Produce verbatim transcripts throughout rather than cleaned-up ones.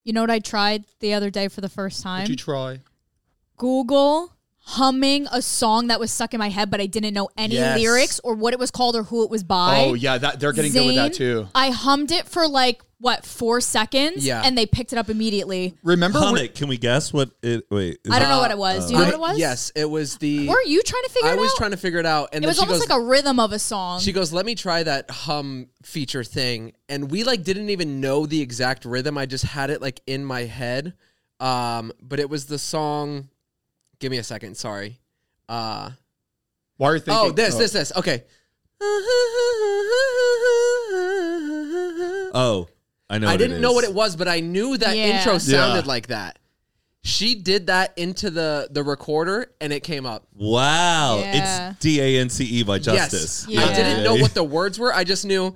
You know what I tried the other day for the first time? What'd you try? Google humming a song that was stuck in my head, but I didn't know any Yes. lyrics or what it was called or who it was by. Oh, yeah, that they're getting good with that, Zayn, too. I hummed it for like, what, four seconds? Yeah. And they picked it up immediately. Remember? Hum when- it. Can we guess what it? Wait. is I don't it- know what it was. Do you know what it was? Yes, it was the. Were you trying to figure I it out? was trying to figure it out, and It then was she almost goes, like a rhythm of a song. She goes, let me try that hum feature thing. And we like didn't even know the exact rhythm. I just had it like in my head. Um, but it was the song. Give me a second. Sorry. Uh, Why are you thinking? oh, this, this, this. Okay. Oh, I know. I what didn't it know is. what it was, but I knew that Yeah. intro sounded Yeah. like that. She did that into the, the recorder, and it came up. Wow. Yeah. It's D A N C E by Justice. Yes. I Yeah. didn't know what the words were. I just knew.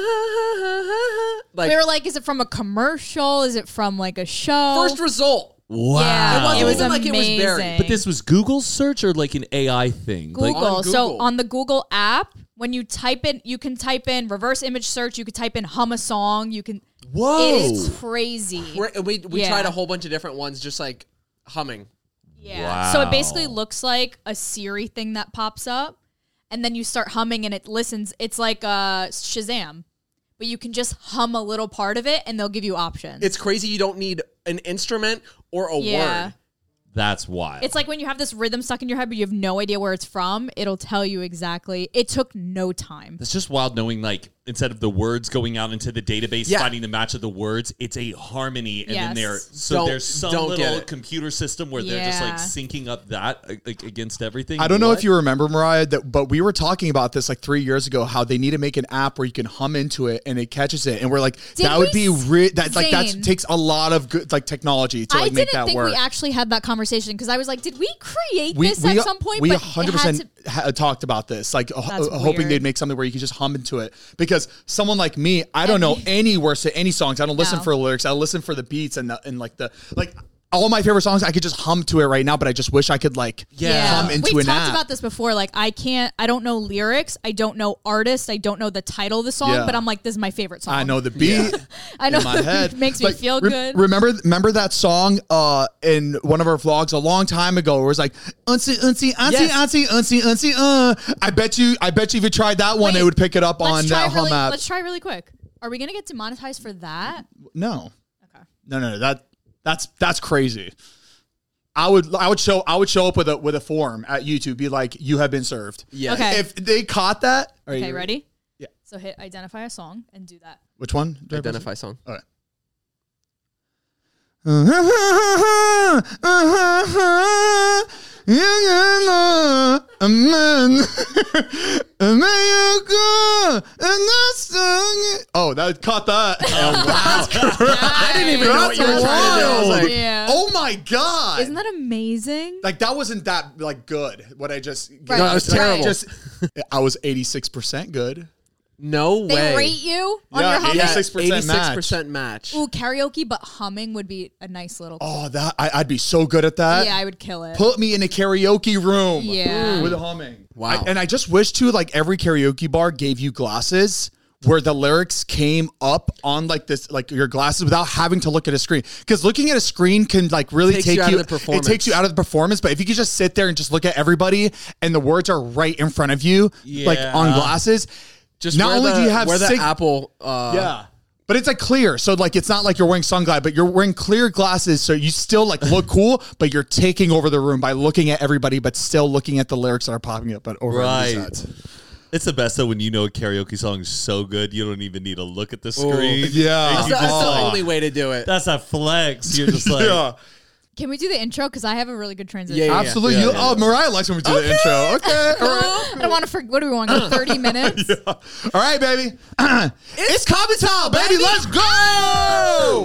Like we were like, is it from a commercial? Is it from like a show? first result. Wow. Yeah, It wasn't it was even like it was amazing. buried. But this was Google's search or like an A I thing? Like, Google. On So Google. on the Google app, when you type in, you can type in reverse image search. You could type in hum a song. You can. whoa. It is crazy. We're, we we Yeah. tried a whole bunch of different ones, just like humming. Yeah. So it Wow. basically looks like a Siri thing that pops up, and then you start humming, and it listens. It's like uh, Shazam, but you can just hum a little part of it, and they'll give you options. It's crazy. You don't need an instrument or a Yeah. word. That's wild. It's like when you have this rhythm stuck in your head, but you have no idea where it's from. It'll tell you exactly. It took no time. It's just wild knowing, like, instead of the words going out into the database, Yeah. finding the match of the words, it's a harmony. And then Yes. there, so Don't- there's some don't get little it. computer system where they're just like Yeah. syncing up that like, against everything. I don't know What? if you remember, Mariah, that, but we were talking about this like three years ago. How they need to make an app where you can hum into it and it catches it, and we're like, Did that would we be re- that like that Zane. takes a lot of good like technology to like I make didn't that think work. we actually had that conversation because I was like, did we create we this we, at some point? we But one hundred it had percent to- ha- talked about this, like h- That's hoping weird. they'd make something where you can just hum into it. Because someone like me, I don't know any words to any songs. I don't listen No. for lyrics. I listen for the beats and the, and like the like all my favorite songs. I could just hum to it right now, but I just wish I could like hum into We've an talked app. about this before. Like, I can't, I don't know lyrics. I don't know artists. I don't know the title of the song, Yeah. but I'm like, this is my favorite song. I know the beat. I know in my head. it makes me Like, feel re- good. Remember, remember that song uh, in one of our vlogs a long time ago, where it was like "Unsy, unsy, unsy, Yes. unsy, unsy, unsy." Uh, I bet you, I bet you, if you tried that one, Wait, it would pick it up let's on try that hum really, app. Let's try really quick. Are we gonna get demonetized for that? No, Okay. no, no, no. That that's that's crazy. I would, I would show, I would show up with a with a form at YouTube, be like, "You have been served." Yeah. Okay. If they caught that, are Okay, you ready? Yeah. So hit identify a song and do that. Which one? Do I press it? Identify song. All right. Oh, that caught that. I didn't even know what you were That's trying to do. I was wild. like, Yeah. Oh my god! Isn't that amazing? Like that wasn't that like good. What I just Right. No, it was Right. terrible. Just I was eighty-six percent good. no They way. rate you on Yeah, your humming. eighty-six percent eighty-six percent match. Ooh, karaoke, but humming would be a nice little. Oh, that I, I'd be so good at that. yeah, I would kill it. Put me in a karaoke room. Yeah. With humming. Wow. I- and I just wish too, like every karaoke bar gave you glasses where the lyrics came up on like this, like your glasses without having to look at a screen. Because looking at a screen can like really Takes take you you, out of the it performance. takes you out of the performance. But if you could just sit there and just look at everybody and the words are right in front of you, like on Yeah. glasses. Just not wear only the, do you have wear the sig- Apple. Uh, yeah. But it's like clear. So like it's not like you're wearing sunglasses, but you're wearing clear glasses. So you still like look cool, but you're taking over the room by looking at everybody, but still looking at the lyrics that are popping up but over Right. the sets. It's the best though when you know a karaoke song is so good you don't even need to look at the screen. yeah. And That's, you the, that's just the like, only way to do it. that's a flex. You're just like, Yeah. Can we do the intro? Because I have a really good transition. Yeah, yeah, Absolutely. Yeah, You- yeah, oh, Mariah likes when we do the intro. Okay. All right. I don't want to forget. What do we want? Go thirty minutes? All right, baby. It's coffee time, baby. Let's go.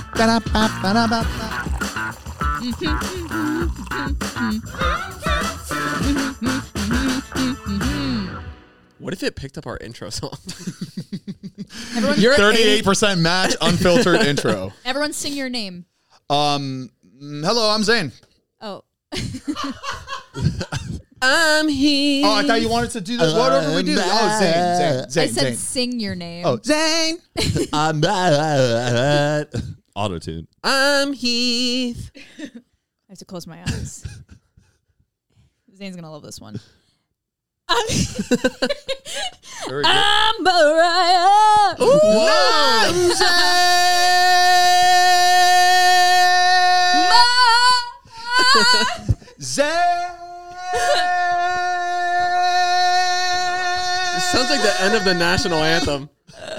What if it picked up our intro song? Everyone, You're at thirty-eight percent match, unfiltered intro. everyone sing your name. Um, hello, I'm Zane. Oh. I'm here. Oh, I thought you wanted to do this. Whatever we do. Oh, Zane, Zane, I Zane, said Zane. sing your name. Oh, Zane. I'm bad. auto-tune. I'm Heath. I have to close my eyes. Zane's gonna love this one. Very good. I'm Mariah. It sounds like the end of the national anthem.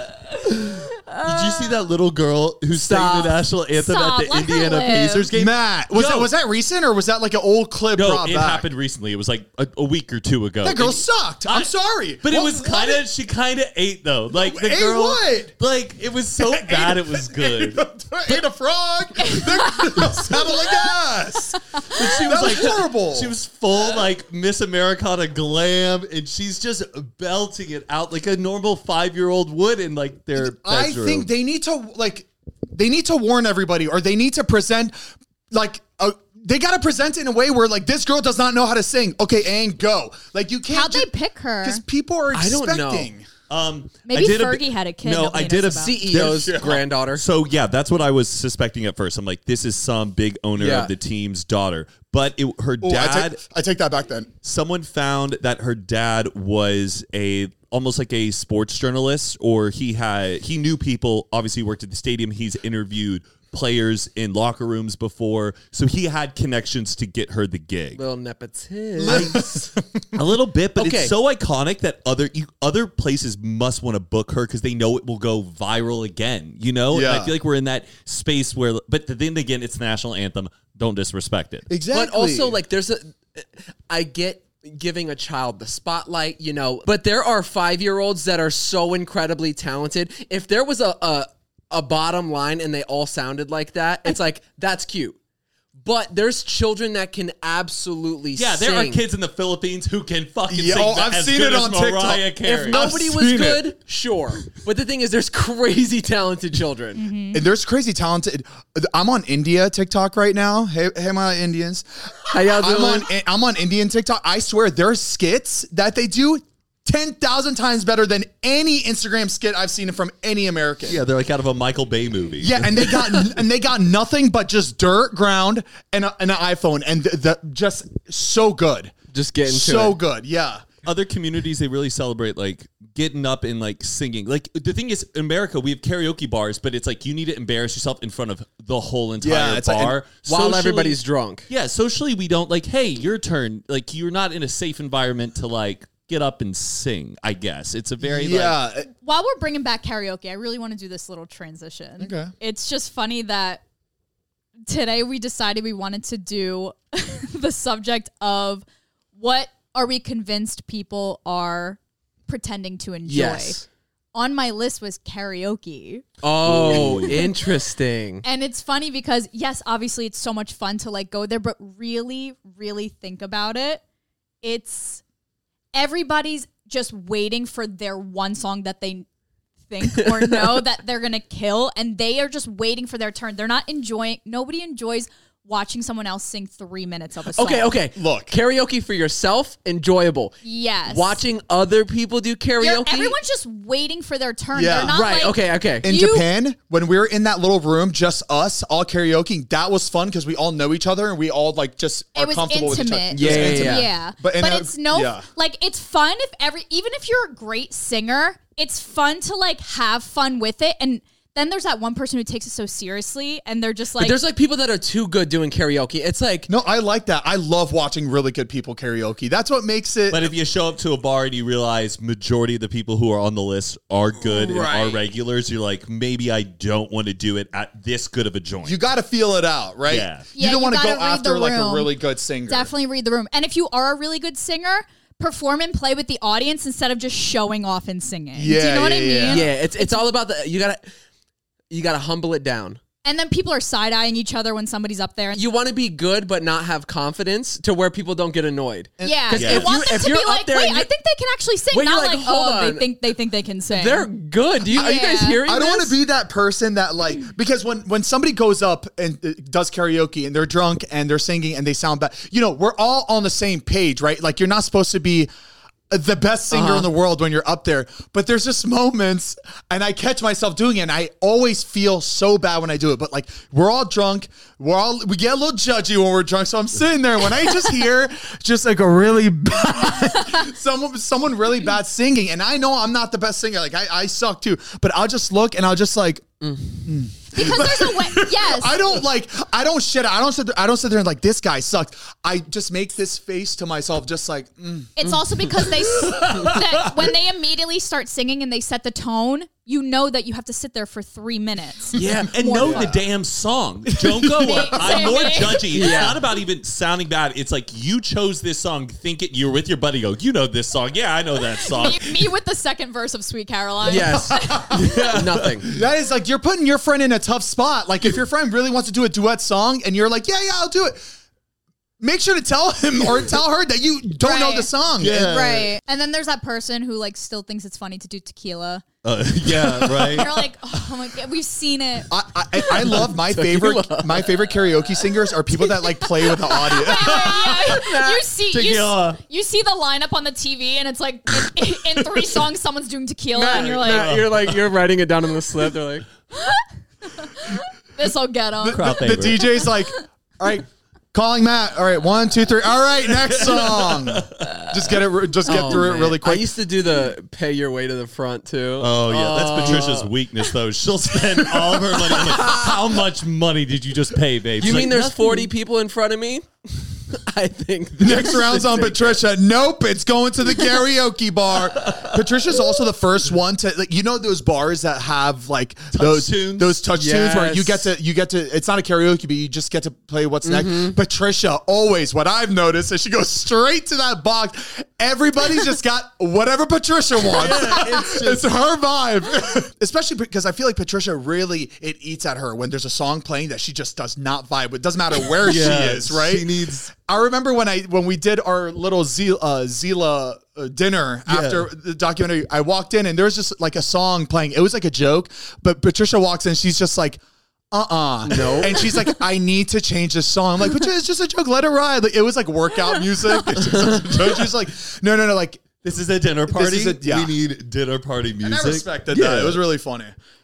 Did you see that little girl who Stop. sang the national anthem Stop. at the Let her Indiana live. Pacers game? Matt, was Yo. that was that recent or was that like an old clip? No, brought it back? happened recently. It was like a, a week or two ago. That girl And- sucked. I'm I- sorry, But it What- was what kind did- of, she kind of ate though. Like the Ate girl, what? like it was so bad it was good. Ate a frog. The girl sounded like us. But she was That was like horrible. She was full like Miss Americana glam, and she's just belting it out like a normal five year old would in like their I bedroom. think they need to like they need to warn everybody, or they need to present like a, they got to present it in a way where like this girl does not know how to sing. Okay, and go. Like you can't. How'd they pick her? Because people are I don't know. expecting. Um, Maybe I did a Fergie bi- had a kid No, nobody I did a knows about. C E O's There's- granddaughter. So yeah, that's what I was suspecting at first. I'm like, this is some big owner Yeah. of the team's daughter, but it, her Oh, I dad. take, I take that back then. Someone found that her dad was a almost like a sports journalist, or he had he knew people. Obviously, worked at the stadium. He's interviewed players in locker rooms before, so he had connections to get her the gig. Little nepotism. A little bit, but Okay. it's so iconic that other you, other places must want to book her because they know it will go viral again. You know, And Yeah. I feel like we're in that space where. But then again, it's the national anthem. Don't disrespect it. Exactly. But also, like, there's a. I get giving a child the spotlight, you know, but there are five year olds that are so incredibly talented. If there was a, a a bottom line and they all sounded like that, it's like that's cute. But there's children that can absolutely Yeah, there sing. are kids in the Philippines who can fucking Yeah, sing oh, that I've as seen good it as on TikTok. Mariah If Carey. nobody I've was seen it. good, sure. But the thing is, there's crazy talented children. And there's crazy talented. I'm on India TikTok right now. Hey, hey, my Indians. How y'all I'm doing? on. I'm on Indian TikTok. I swear, their skits that they do ten thousand times better than any Instagram skit I've seen from any American. yeah, they're like out of a Michael Bay movie. Yeah, and they got and they got nothing but just dirt, ground, and, a, and an iPhone, and the, the just so good, Just getting to so it. good. Yeah. Other communities, they really celebrate like getting up and like singing. Like the thing is, in America, we have karaoke bars, but it's like you need to embarrass yourself in front of the whole entire Yeah, it's like- bar While Socially- everybody's drunk. Yeah, socially, we don't like. Hey, your turn. Like you're not in a safe environment to like get up and sing. I guess it's a very like, Yeah. While we're bringing back karaoke, I really want to do this little transition. Okay. It's just funny that today we decided we wanted to do the subject of what are we convinced people are pretending to enjoy. Yes. On my list was karaoke. Oh, interesting. And it's funny because, yes, obviously it's so much fun to like go there, but really, really think about it. It's everybody's just waiting for their one song that they think or know that they're going to kill. And they are just waiting for their turn. They're not enjoying, nobody enjoys watching someone else sing three minutes of a song. Okay, okay. Look. Karaoke for yourself, enjoyable. Yes. Watching other people do You're- karaoke. everyone's just waiting for their turn. Yeah. They're not right, like, okay, okay. In You- Japan, when we were in that little room, just us, all karaoke, that was fun because we all know each other and we all like just are It was comfortable with each other. intimate. It was Yeah, yeah, intimate. yeah. But, But in a- it's no yeah. like it's fun if every even if you're a great singer, it's fun to like have fun with it. And then there's that one person who takes it so seriously and they're just But like there's like people that are too good doing karaoke. It's like, No, I like that. I love watching really good people karaoke. That's what makes it. But if you show up to a bar and you realize majority of the people who are on the list are good and Right. are regulars, you're like, maybe I don't want to do it at this good of a joint. you got to feel it out, right? Yeah. You Yeah, don't you want to go gotta read after the like a room. really good singer. definitely read the room. And if you are a really good singer, perform and play with the audience instead of just showing off and singing. Do you Yeah, know what I yeah, mean? yeah. yeah, it's it's all about the you gotta you gotta humble it down. And then people are side eyeing each other when somebody's up there. And You want to be good but not have confidence to where people don't get annoyed. yeah, 'Cause you if want you- them if to you're be up like, there wait, and I you're- think they can actually sing. Wait, you're not like, like, hold oh, they on. think they think they can sing. They're good. Do you are you guys Yeah. hearing I don't want this? to be that person that like because when when somebody goes up and uh, does karaoke and they're drunk and they're singing and they sound bad, you know, we're all on the same page, right? Like you're not supposed to be the best singer Uh-huh. in the world when you're up there. But there's just moments, and I catch myself doing it, and I always feel so bad when I do it. But like, we're all drunk, we're all we get a little judgy when we're drunk. So I'm sitting there when I just hear just like a really bad someone someone really bad singing, and I know I'm not the best singer. Like I, I suck too. But I'll just look and I'll just like. Mm. Mm. Because there's a way. Yes. I don't like. I don't shit. I don't sit. There, I don't sit there and like this guy sucks. I just make this face to myself, just like. Mm. It's also because they that when they immediately start singing and they set the tone, you know that you have to sit there for three minutes. Yeah, and More know fun. the damn song. Don't go. I'm more judgy. It's not about even sounding bad. It's like you chose this song. Think it. You're with your buddy. Go. You know this song. Yeah, I know that song. Me, me with the second verse of Sweet Caroline. Yes. Nothing. That is like you're putting your friend in a tough spot. Like if your friend really wants to do a duet song and you're like, yeah, yeah, I'll do it. Make sure to tell him or tell her that you don't know Right. the song. Yeah. Right. And then there's that person who like still thinks it's funny to do tequila. Uh, yeah, right. You're like, oh my God, we've seen it. I, I, I love my favorite my favorite karaoke singers are people that like play with the audience. Yeah, you see, you, Tequila. s- you see the lineup on the T V, and it's like in, in three songs, someone's doing tequila, and you're like, Matt, you're like you're writing it down on the slip. They're like, this will get them. Crowd The favorite. D J's like, all right, calling Matt. All right, one, two, three. All right, next song. Just get it. Just get oh, through man. it really I quick. used to do the pay your way to the front too. Oh yeah, that's Patricia's weakness though. She'll spend all of her money. I'm like, how much money did you just pay, babe? You She's mean like, there's "Nothing." forty people in front of me? I think Next round's on Patricia. Nope, it's going to the karaoke bar. Patricia's also the first one to, like, you know, those bars that have like those tunes? those touch tunes where you get Yes. to you get to. It's not a karaoke, but you just get to play what's next. Patricia always. What I've noticed is she goes straight to that box. Everybody's just got whatever Patricia wants. it's, it's her vibe, especially because I feel like Patricia really it eats at her when there's a song playing that she just does not vibe with. Doesn't matter where Yeah, she is, right? She needs. I remember when I when we did our little Zila, uh, Zila uh, dinner after the documentary. I walked in and there was just like a song playing. It was like a joke, but Patricia walks in. She's just like, uh uh no, and she's like, I need to change this song. I'm like, Patricia, it's just a joke. Let it ride. Like, it was like workout music. It's just a joke. She's like, no, no, no. Like, This is a dinner party. is a- yeah. We need dinner party music. and I respected Yeah. that. It was really funny.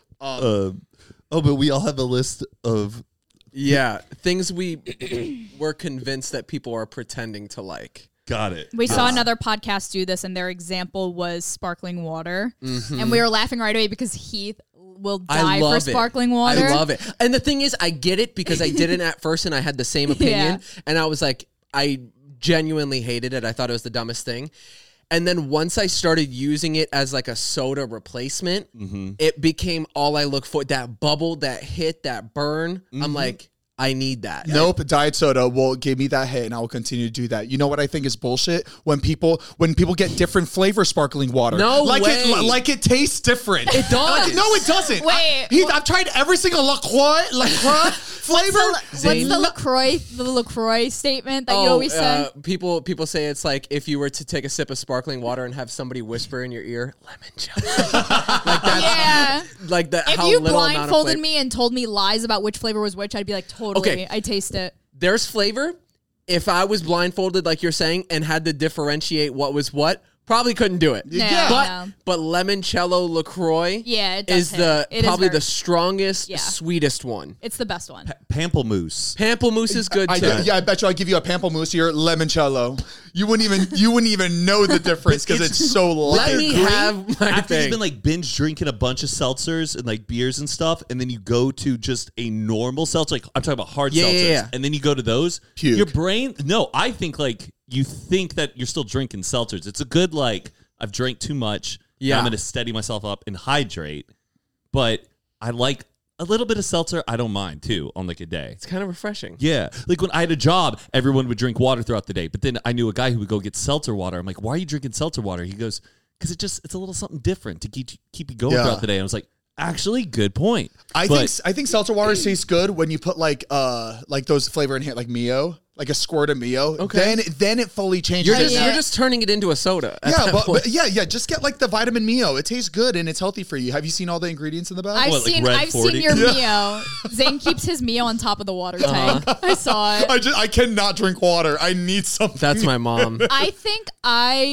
Uh, oh, but we all have a list of. Yeah, things we were convinced that people are pretending to like. Got it. We saw another podcast do this, and their example was sparkling water, and we were laughing right away because Heath will I die love for it. sparkling water. I love it. And the thing is, I get it because I did it at first and I had the same opinion. And I was like, I genuinely hated it. I thought it was the dumbest thing. And then once I started using it as like a soda replacement, it became all I look for. That bubble, that hit, that burn. I'm like, I need that. Nope, diet soda will give me that hit, and I will continue to do that. You know what I think is bullshit? When people when people get different flavor sparkling water, No like way. it like it tastes different. It does. No, it doesn't. Wait, I, he, I've tried every single LaCroix LaCroix flavor. What's the, what's the LaCroix, the LaCroix statement that you Oh, always say? uh, people people say it's like if you were to take a sip of sparkling water and have somebody whisper in your ear, lemon jelly. like that's Yeah. like that. If how you little amount of blindfolded flavor- me and told me lies about which flavor was which, I'd be like, totally, Okay. I taste it. there's flavor. If I was blindfolded, like you're saying, and had to differentiate what was what, probably couldn't do it. No, Yeah. But no. but limoncello LaCroix Yeah, it does is hit. the It is probably very- the strongest, Yeah. sweetest one. It's the best one. Pamplemousse. Pamplemousse is good I, too. yeah, I bet you I give you a pamplemousse here, limoncello. You wouldn't even you wouldn't even know the difference because It's- it's so light. Let me have my After thing. you've been like binge drinking a bunch of seltzers and like beers and stuff, and then you go to just a normal seltzer, like I'm talking about hard Yeah, seltzers, yeah, yeah. and then you go to those, Puke. your brain. No, I think like you think that you're still drinking seltzers. It's a good like I've drank too much. Yeah. I'm going to steady myself up and hydrate, but I like a little bit of seltzer. I don't mind too on like a day. it's kind of refreshing. Yeah. Like when I had a job, everyone would drink water throughout the day. But then I knew a guy who would go get seltzer water. I'm like, why are you drinking seltzer water? He goes, because it just, it's a little something different to keep keep you going Yeah. throughout the day. And I was like, actually, good point. I But- think I think seltzer water tastes good when you put like uh like those flavor in here like Mio, like a squirt of Mio. Okay. Then then it fully changes. You're it. just Yeah. you're just turning it into a soda. at yeah, that but, point. but yeah, yeah. Just get like the vitamin Mio. It tastes good and it's healthy for you. Have you seen all the ingredients in the bag? I've What, like seen Red I've forty? seen your Mio. Zane keeps his Mio on top of the water tank. I saw it. I just I cannot drink water. I need something. That's my mom. I think I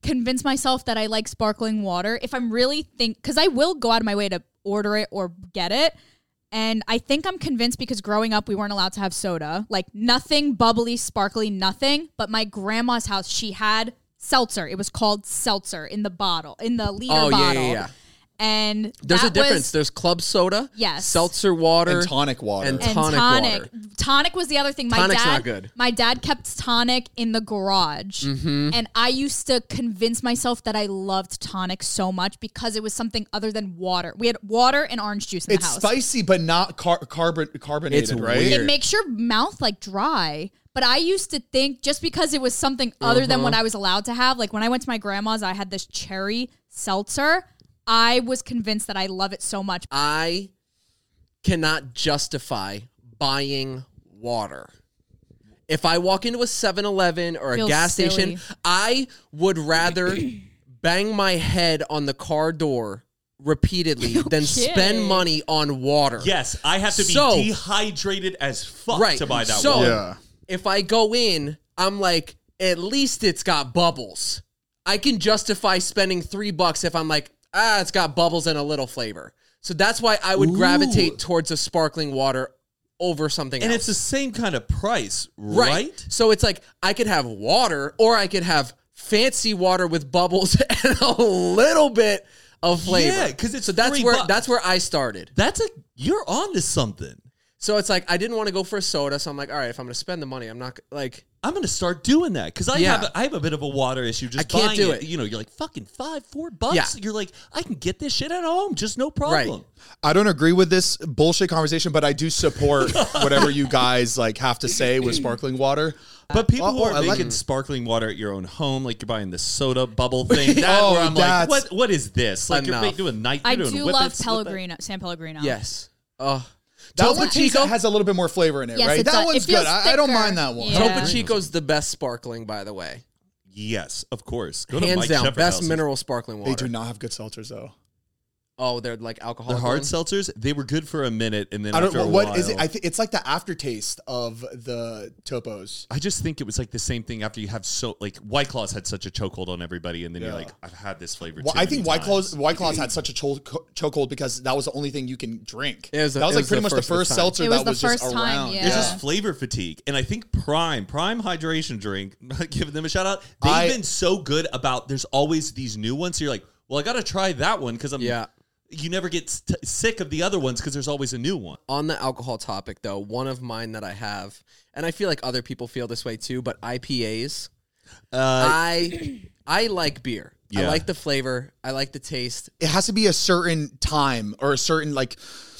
convince myself that I like sparkling water. If I'm really think, because I will go out of my way to order it or get it. And I think I'm convinced because growing up, we weren't allowed to have soda. Like nothing bubbly, sparkly, nothing. But my grandma's house, she had seltzer. It was called seltzer in the bottle, in the liter Oh, bottle. yeah, yeah, yeah. And There's a that difference. was- There's club soda, Yes. seltzer water, And tonic water. and and tonic, tonic. water. Tonic was the other thing. My Tonic's dad, not good. My dad kept tonic in the garage, Mm-hmm. and I used to convince myself that I loved tonic so much because it was something other than water. We had water and orange juice in It's the house. spicy, but not car- carbon carbonated, It's right? weird. It makes your mouth like dry. But I used to think just because it was something other than Uh-huh. what I was allowed to have, like when I went to my grandma's, I had this cherry seltzer. I was convinced that I love it so much. I cannot justify buying water. If I walk into a seven eleven or a Feels gas silly. station, I would rather bang my head on the car door repeatedly than spend kidding. money on water. Yes, I have to be So- dehydrated as fuck Right. to buy that So- water. Yeah. If I go in, I'm like, at least it's got bubbles. I can justify spending three bucks if I'm like, ah, it's got bubbles and a little flavor. So that's why I would Ooh. gravitate towards a sparkling water over something And else. it's the same kind of price, right? So it's like I could have water or I could have fancy water with bubbles and a little bit of flavor. Yeah, 'cause it's so that's three where bucks. that's where I started. That's a you're on to something. So it's like I didn't want to go for a soda, so I'm like, all right, if I'm going to spend the money, I'm not like I'm gonna start doing that because I Yeah. have a, I have a bit of a water issue. Just I can't buying do it. it. You know, you're like fucking five, four bucks. Yeah. You're like, I can get this shit at home, just no problem. I don't agree with this bullshit conversation, but I do support whatever you guys like have to say with sparkling water. But people Oh, who oh, are I like- making sparkling water at your own home, like you're buying the soda bubble thing, that Oh, where I'm like, that's- what what is this? Like Enough. you're doing night. I you're doing do whippets love with that? Pellegrino, San Pellegrino. yes. Oh. That Topo one tastes- Chico has a little bit more flavor in it, Yes, right? it That does. It one's feels good. I, I don't thicker. mind that one. Yeah. Topo Chico's the best sparkling, by the way. Yes, of course. Go to Hands Mike down, Shepard's best house. mineral sparkling water. They do not have good seltzers though. Oh, they're like alcohol. The hard seltzers, they were good for a minute, and then I don't after know a what while, is it. I think it's like the aftertaste of the Topos. I just think it was like the same thing after you have so like White Claws had such a chokehold on everybody, and then you're Yeah. like, I've had this flavor. Well, too I many think White Claws, times. White Claws had such a cho- chokehold because that was the only thing you can drink. It was the- that was it like was pretty the much the first of first its time. seltzer It was that the was just first time, around. yeah. There's just flavor fatigue, and I think Prime, Prime Hydration Drink, giving them a shout out. They've I- been so good about. There's always these new ones. So you're like, well, I got to try that one because I'm. Yeah. You never get st- sick of the other ones because there's always a new one. On the alcohol topic, though, one of mine that I have, and I feel like other people feel this way too, but I P As. Uh, I I like beer. I Yeah. like the flavor. I like the taste. It has to be a certain time or a certain like.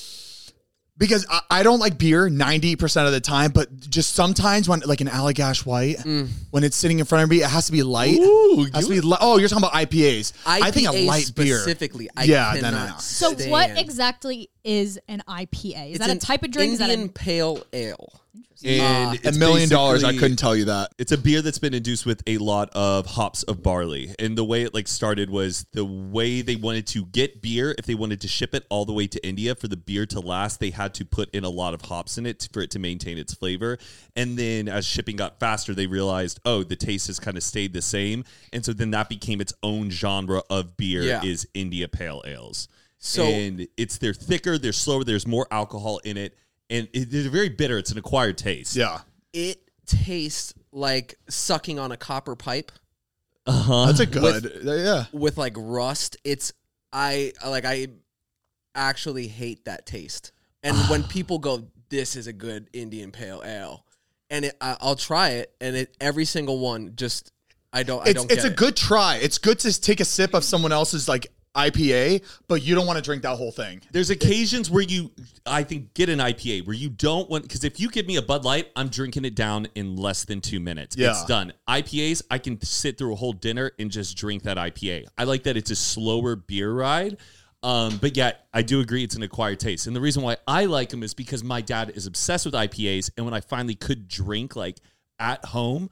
Because I, I don't like beer ninety percent of the time, but just sometimes when, like an Allagash White, when it's sitting in front of me, it has to be light. Ooh, It has to you- be li- oh, you're talking about I P As. I P As I think a light beer. specifically. I Yeah, no, cannot no, no. So stand. what exactly is an I P A? Is It's that a an type of drink? Indian Is that a, pale ale. and A it's million dollars, I basically- couldn't tell you that. It's a beer that's been induced with a lot of hops of barley. And the way it like started was the way they wanted to get beer, if they wanted to ship it all the way to India for the beer to last, they had to put in a lot of hops in it for it to maintain its flavor. And then as shipping got faster, they realized, oh, the taste has kind of stayed the same. And so then that became its own genre of beer Yeah. is India Pale Ales. So- and it's they're thicker, they're slower, there's more alcohol in it. And it, they're very bitter. It's an acquired taste. Yeah. It tastes like sucking on a copper pipe Uh-huh. That's a good. yeah. with like rust. It's I like I actually hate that taste. And when people go, "This is a good Indian pale ale," and it, I, I'll try it, and it every single one just I don't I It's don't. it's get a it. good try. It's good to take a sip of someone else's like I P A, but you don't want to drink that whole thing. There's occasions where you, I think, get an I P A where you don't want, because if you give me a Bud Light, I'm drinking it down in less than two minutes. Yeah. It's done. I P As, I can sit through a whole dinner and just drink that I P A. I like that it's a slower beer ride. Um, but yet, I do agree it's an acquired taste. And the reason why I like them is because my dad is obsessed with I P As. And when I finally could drink, like, at home,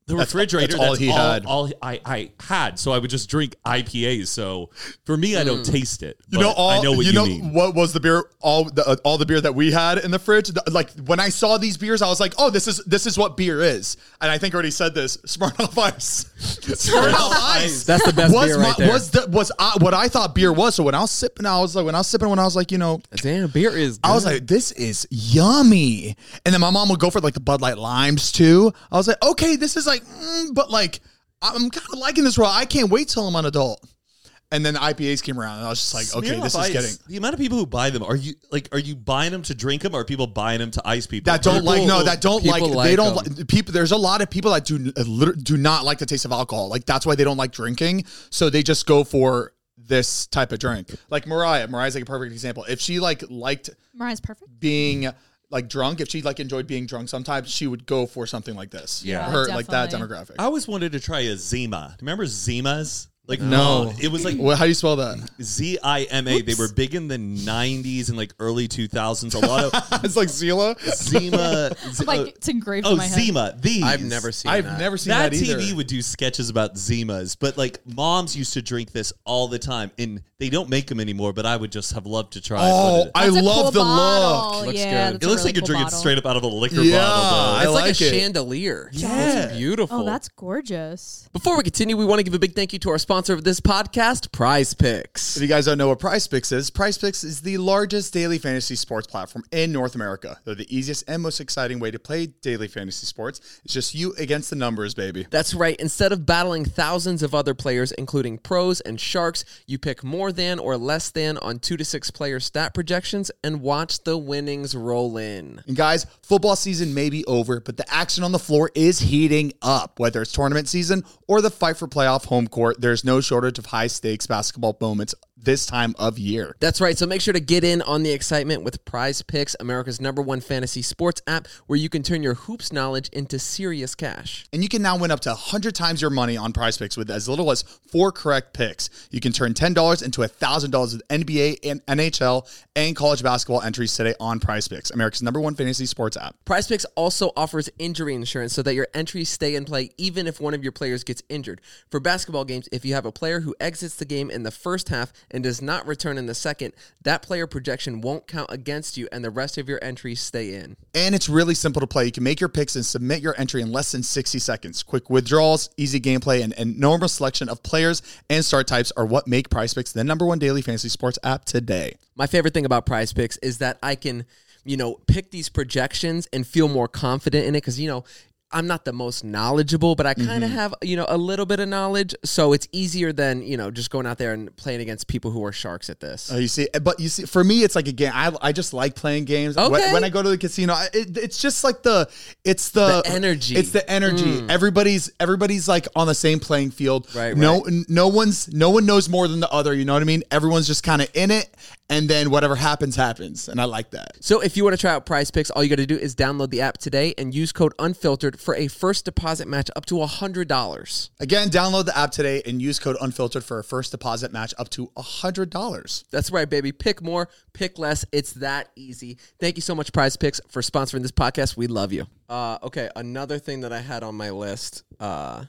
the That's- refrigerator. that's all he had. All I, I had, so I would just drink I P As. So for me, I don't taste it. You know, but all I know what you you, know. mean. What was the beer? All the uh, all the beer that we had in the fridge. The- like when I saw these beers, I was like, "Oh, this is this is what beer is." And I think I already said this. Smirnoff Ice. Smirnoff Ice. That's the best was beer my, right there. Was the was I, what I thought beer was. So when I was sipping, I was like, when I was sipping, when I was like, you know, Damn, beer is good. I was like, this is yummy. And then my mom would go for like the Bud Light Limes too. I was like, okay, this is like, mm, but like, I'm kind of liking this raw. I can't wait till I'm an adult. And then the I P As came around, and I was just like, okay, Smirnoff this is Ice, getting. the amount of people who buy them. Are you like? Are you buying them to drink them, or are people buying them to ice people? That don't People- like no, that don't like, people they like don't 'em. like people. There's a lot of people that do uh, lit- do not like the taste of alcohol. Like that's why they don't like drinking. So they just go for this type of drink. Like Mariah, Mariah's like a perfect example. If she like liked Mariah's perfect. being like drunk, if she like enjoyed being drunk, sometimes she would go for something like this. Yeah. her like that Definitely. demographic. I always wanted to try a Zima. Remember Zimas? Like No. it was like Well, how do you spell that? Z I M A. They were big in the nineties and like early two thousands. A lot of It's like Zila. Zima. Z- Like uh, it's engraved oh, in my head. Zima. These. I've never seen I've that. never seen That that, T either. V would do sketches about Zimas, but like moms used to drink this all the time, and they don't make them anymore. But I would just have loved to try. Oh, it. I That's a love cool the bottle. look. Looks Yeah, good. that's It a looks really like you're cool drinking bottle. straight up out of a liquor Yeah. bottle. It's Though. like, like a it. chandelier. Yeah. It's beautiful. Oh, that's gorgeous. Before we continue, we want to give a big thank you to our sponsor of this podcast, Prize Picks. If you guys don't know what Prize Picks is, Prize Picks is the largest daily fantasy sports platform in North America. They're the easiest and most exciting way to play daily fantasy sports. It's just you against the numbers, baby. That's right. Instead of battling thousands of other players, including pros and sharks, you pick more than or less than on two to six player stat projections and watch the winnings roll in. And guys, football season may be over, but the action on the floor is heating up. Whether it's tournament season or the fight for playoff home court, there's no shortage of high-stakes basketball moments this time of year. That's right. So make sure to get in on the excitement with Prize Picks, America's number one fantasy sports app, where you can turn your hoops knowledge into serious cash. And you can now win up to one hundred times your money on Prize Picks with as little as four correct picks. You can turn ten dollars into one thousand dollars with N B A and N H L and college basketball entries today on Prize Picks, America's number one fantasy sports app. Prize Picks also offers injury insurance so that your entries stay in play even if one of your players gets injured. For basketball games, if you have a player who exits the game in the first half and does not return in the second, that player projection won't count against you and the rest of your entries stay in. And it's really simple to play. You can make your picks and submit your entry in less than sixty seconds. Quick withdrawals, easy gameplay, and an enormous selection of players and start types are what make Prize Picks the number one daily fantasy sports app today. My favorite thing about Prize Picks is that I can, you know, pick these projections and feel more confident in it because, you know, I'm not the most knowledgeable, but I kind of Mm-hmm. have, you know, a little bit of knowledge. So it's easier than, you know, just going out there and playing against people who are sharks at this. Uh, you see, but you see, for me, it's like a game. I, I just like playing games. When- Okay. When, I go to the casino, I- it, it's just like the, it's the, The energy. It's the energy. Everybody's, everybody's like on the same playing field. Right, No, right. no one's, no one knows more than the other. You know what I mean? Everyone's just kind of in it, and then whatever happens, happens, and I like that. So if you want to try out Prize Picks, all you got to do is download the app today and use code UNFILTERED for a first deposit match up to one hundred dollars. Again, download the app today and use code unfiltered for a first deposit match up to one hundred dollars. That's right, baby. Pick more, pick less. It's that easy. Thank you so much, Prize Picks, for sponsoring this podcast. We love you. Uh, okay, another thing that I had on my list. Uh,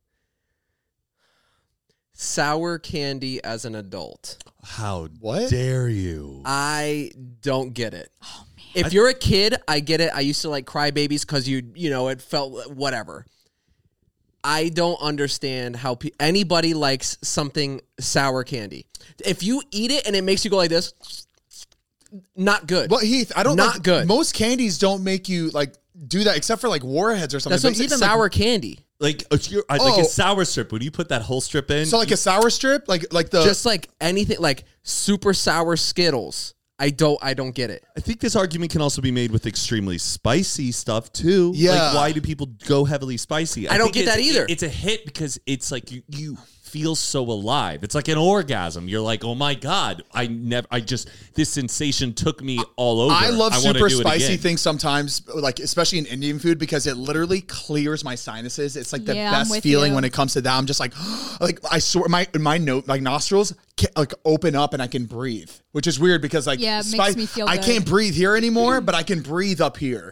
sour candy as an adult. How What? dare you? I don't get it. Oh, man. If you're a kid, I get it. I used to like cry babies because you, you know, it felt whatever. I don't understand how pe- anybody likes something sour candy. If you eat it and it makes you go like this, not good. Well, Heath, I don't Not like, good. Most candies don't make you like do that, except for like warheads or something. That's what I'm But saying. even, like, Sour candy. Like, a, you're- I- like Oh. a sour strip. When you put that whole strip in, So like a sour strip, like like the Just like anything, like super sour Skittles. I don't, I don't get it. I think this argument can also be made with extremely spicy stuff too. Yeah. Like, why do people go heavily spicy? I don't think get it's- that either. it- it's a hit because it's like you, you feel so alive. It's like an orgasm. You're like, oh my God, I never, I just, this sensation took me all over. I love wanna super do it spicy again. things sometimes, like especially in Indian food, because it literally clears my sinuses. It's like the Yeah, I'm best with feeling you. when it comes to that. I'm just like, like I swear my my note like nostrils can, like open up and I can breathe, which is weird because like Yeah, it makes me feel I good. can't breathe here anymore, but I can breathe up here.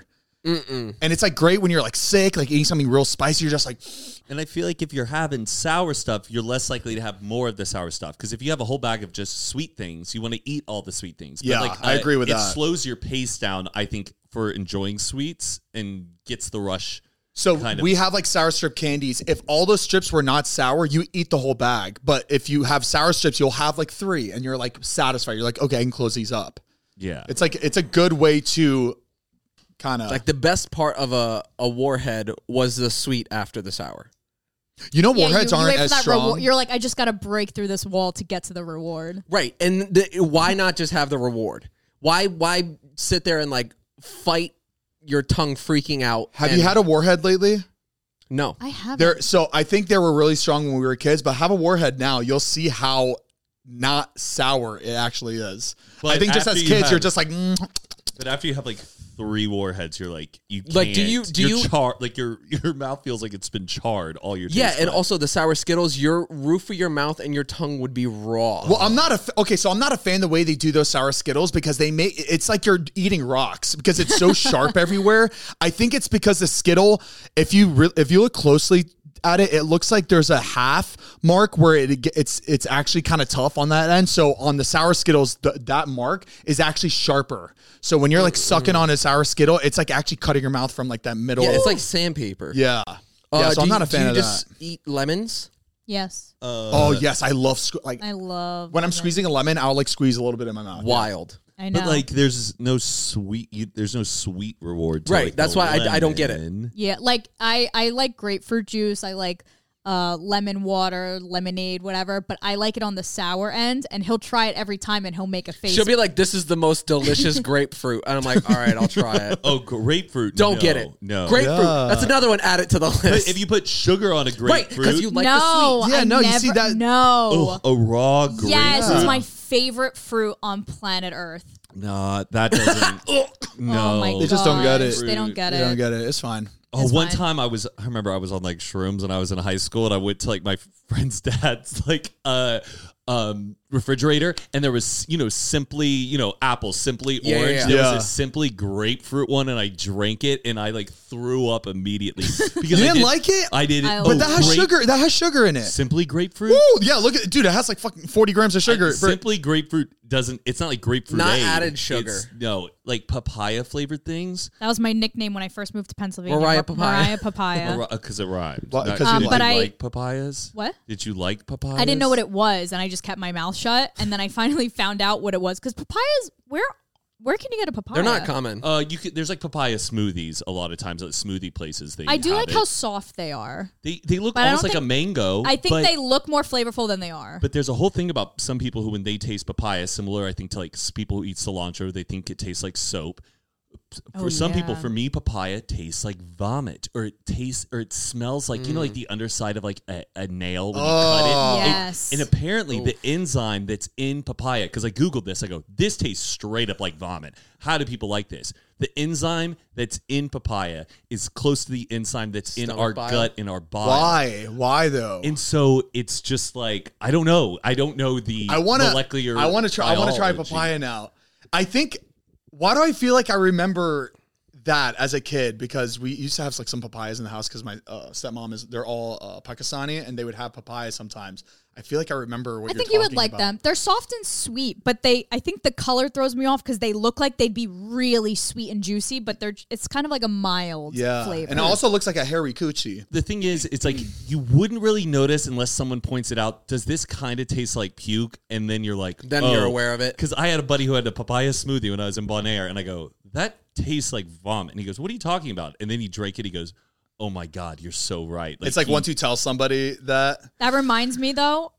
Mm-mm. And it's like great when you're like sick, like eating something real spicy. You're just like, And I feel like if you're having sour stuff, you're less likely to have more of the sour stuff. Because if you have a whole bag of just sweet things, you want to eat all the sweet things. But Yeah, like, I agree with it that. It slows your pace down, I think, for enjoying sweets and gets the rush. so Kind of. we have like sour strip candies. If all those strips were not sour, you eat the whole bag. But if you have sour strips, you'll have like three and you're like satisfied. You're like, okay, I can close these up. Yeah. It's like, it's a good way to kind of Like the best part of a, a warhead was the sweet after the sour. you know, Yeah, warheads you, you aren't wait for as that strong. reward. You're like, I just got to break through this wall to get to the reward. Right. And the, why not just have the reward? Why why sit there and like fight your tongue freaking out? Have and- you had a warhead lately? No. I haven't. There, so I think they were really strong when we were kids, but have a warhead now. You'll see how not sour it actually is. But I think just after as you kids, have- you're just like, mm. But after you have like three warheads, you're like, you can't. Like, do you- do you're you- char- like your your mouth feels like it's been charred all your Yeah, taste and buds. also the sour Skittles, your roof of your mouth and your tongue would be raw. Well, I'm not a f- okay. So I'm not a fan the way they do those sour Skittles because they make it's like you're eating rocks because it's so sharp everywhere. I think it's because the Skittle, if you re- if you look closely at it, it looks like there's a half mark where it it's it's actually kind of tough on that end. So on the sour Skittles, th- that mark is actually sharper. So when you're like sucking on a sour Skittle, it's like actually cutting your mouth from like that middle. yeah, it's like sandpaper. yeah, Uh, yeah. So do I'm you- not a do fan you of just that. eat lemons? yes. Oh yes, I love sque- like I love when I'm lemon. squeezing a lemon, I'll like squeeze a little bit in my mouth. Wild. I know. But like, there's no sweet. You, there's no sweet reward. To Right, like, that's the why I- I don't get it. lemon. Yeah, like I I like grapefruit juice. I like uh lemon water, lemonade, whatever, but I like it on the sour end, and he'll try it every time and he'll make a face. She'll be like, "This is the most delicious grapefruit," and I'm like, "All right, I'll try it." Oh, grapefruit. Don't no, get it. No. Grapefruit. Yeah. That's another one. Add it to the list. But if you put sugar on a right, grapefruit, because you like no, the sweet. Yeah, I no, you never, see that- No. oh, a raw grapefruit. Yes, it's my favorite fruit on planet Earth. Nah, that doesn't. no. Oh my They just don't get gosh, it. They don't get They it. don't get it. It's fine. Oh, It's one fine. time I was, I remember I was on like shrooms and I was in high school and I went to like my friend's dad's like uh um refrigerator and there was, you know, simply, you know, apple, simply Yeah, orange. yeah, There yeah. was a simply grapefruit one and I drank it and I like threw up immediately. Because You I didn't did- like it? I did. I oh, But that has grape- sugar. That has sugar in it. Simply grapefruit. Woo, yeah, look at it. Dude, it has like fucking forty grams of sugar. For- Simply grapefruit doesn't. It's not like grapefruit. Not aid. added sugar. It's- no, like papaya flavored things. That was my nickname when I first moved to Pennsylvania. Mariah Mar- Papaya. Mariah Papaya. Because it rhymed. Well, Not- 'cause you did like- but I- like papayas. What? Did you like papayas? I didn't know what it was, and I just kept my mouth shut. And then I finally found out what it was because papayas. Where where can you get a papaya? They're not common. Uh, you could. There's like papaya smoothies a lot of times at smoothie places. They I do have like it. how soft they are. they they look But I almost don't like a think- mango. I think but, they look more flavorful than they are. But there's a whole thing about some people who, when they taste papaya, similar I think to like s- people who eat cilantro, they think it tastes like soap. For Oh, some people, yeah. for me, papaya tastes like vomit, or it tastes, or it smells like you know, like the underside of like a, a nail when you cut it. Oh. It- Yes. and apparently, the enzyme that's in papaya, because I googled this, I go, this tastes straight up like vomit. How do people like this? The enzyme that's in papaya is close to the enzyme that's in Stomach our bile? gut, in our bile. Why? Why though? And so it's just like I don't know. I don't know the I want to. molecular. I want to try. I want to try biology. papaya now. I think. Why do I feel like I remember that as a kid? Because we used to have like some papayas in the house because my uh, stepmom is. They're all uh, Pakistani and they would have papayas sometimes. I feel like I remember what I you're think you would talking like about. them. They're soft and sweet, but they I think the color throws me off because they look like they'd be really sweet and juicy, but they're it's kind of like a mild Yeah, flavor. and it also looks like a hairy coochie. The thing is, it's like you wouldn't really notice unless someone points it out. Does this kind of taste like puke? And then you're like, Then oh. you're aware of it. Because I had a buddy who had a papaya smoothie when I was in Bon Air, and I go, that tastes like vomit. And he goes, what are you talking about? And then he drank it. He goes, oh my god, you're so right. It's like he- once you tell somebody that. That reminds me though,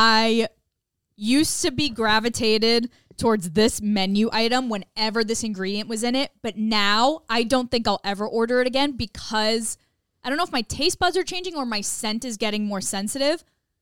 I used to be gravitated towards this menu item whenever this ingredient was in it, but now I don't think I'll ever order it again because I don't know if my taste buds are changing or my scent is getting more sensitive.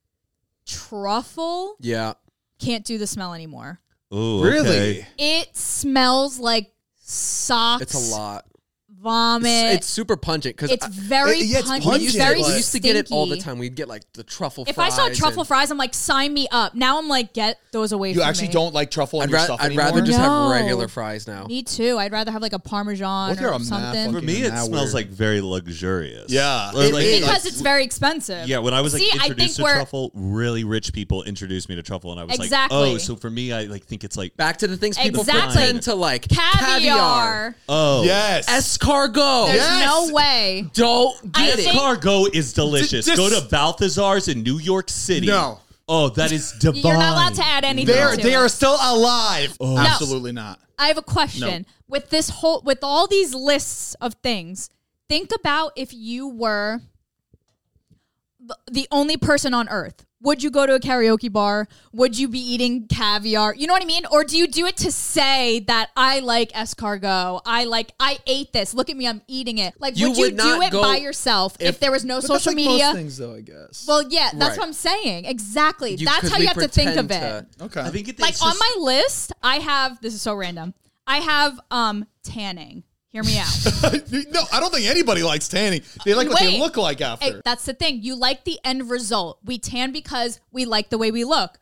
Truffle Yeah. can't do the smell anymore. Oh, Really? okay. It smells like socked It's a lot. vomit. It's, it's super pungent because It's very It- yeah, it's pungent. pungent, It's very but- we used to get it all the stinky. time. We'd get like the truffle If fries. I saw truffle and- fries, I'm like, sign me up. Now I'm like, get those away You from me. actually don't like truffle in I'd, your ra- stuff I'd anymore? rather just No. have regular fries now. Me too. I'd rather have like a Parmesan Look, you're or a mad something. For fucking- me, it Now smells we're- like very luxurious. Yeah. Or It like- is. because like- it's very expensive. Yeah, when I was like See, I introduced think to we're- truffle, really rich people introduced me to truffle, and I was Exactly. like, oh, so for me, I like think it's like, Back to the things people Exactly. pretend to like. Caviar. oh, Yes. Escargot. There's Yes. no way. Don't I get it. think- Escargot is delicious. D- dis- Go to Balthazar's in New York City. No. Oh, that is divine. You're not allowed to add anything They're to they it. are still alive. No. Absolutely not. I have a question. With this whole, with all these lists of things, think about if you were the- the only person on earth. Would you go to a karaoke bar? Would you be eating caviar? You know what I mean? Or do you do it to say that I like escargot? I like, I ate this. Look at me, I'm eating it. Like, You would you would do not it go by yourself if, if- there was no But social that's like media? most things, though, I guess. Well, yeah, that's Right. what I'm saying. Exactly. You- that's 'cause how we you have to think of pretend it. to- okay. I think it, Like it's on just- my list, I have, this is so random. I have um tanning. Hear me out. no, I don't think anybody likes tanning. They like what they Wait. look like after. Hey, that's the thing. You like the end result. We tan because we like the way we look.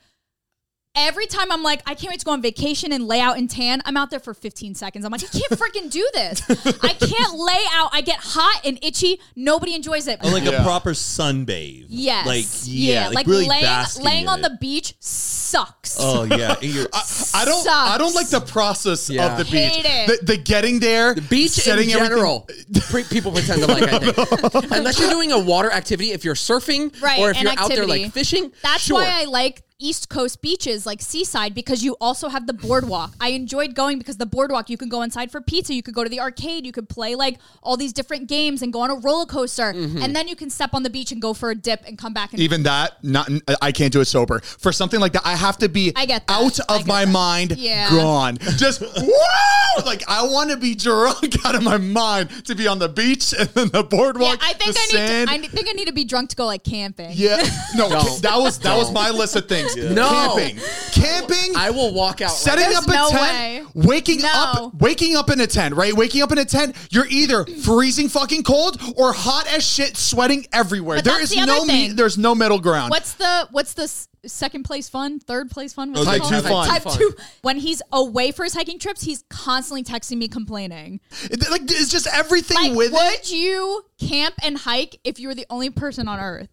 Every time I'm like, I can't wait to go on vacation and lay out and tan, I'm out there for fifteen seconds. I'm like, I can't freaking do this. I can't lay out. I get hot and itchy. Nobody enjoys it. Or like Yeah. a proper sunbathe. Yes. Like, yeah, like, Like, really laying, basking laying in on it. the beach sucks. Oh, yeah. And you're- I, I don't. I don't like Sucks. the process Yeah. of the beach. Hate it. The, the getting there, The beach in setting everything- general, pre- people pretend to like. I think, unless you're doing a water activity, if you're surfing Right, or if an you're out there activity. like fishing, That's sure. why I like East Coast beaches, like seaside, because you also have the boardwalk. I enjoyed going because the boardwalk, you can go inside for pizza, you could go to the arcade, you could play like all these different games and go on a roller coaster, Mm-hmm. and then you can step on the beach and go for a dip and come back and Even that, not I can't do it sober. For something like that, I have to be I get that. out I of get my that. mind, Yeah. gone. Just woo! Like I want to be drunk out of my mind to be on the beach and then the yeah, boardwalk. I think the I need sand. to, I think I need to be drunk to go like camping. Yeah, no, Don't. that was that was Don't. my list of things. No. Camping, camping. I will walk out. Setting right up There's a no tent, way. waking No. up, waking up in a tent, right? Waking up in a tent, you're either freezing fucking cold or hot as shit, sweating everywhere. But There that's is the other no me, thing. there's no middle ground. What's the what's the s- second place fun, third place fun? What's Oh, it type called? two fun. Type Type two. When he's away for his hiking trips, he's constantly texting me complaining. It- like it's just everything Like, with would it. you camp and hike if you were the only person on earth?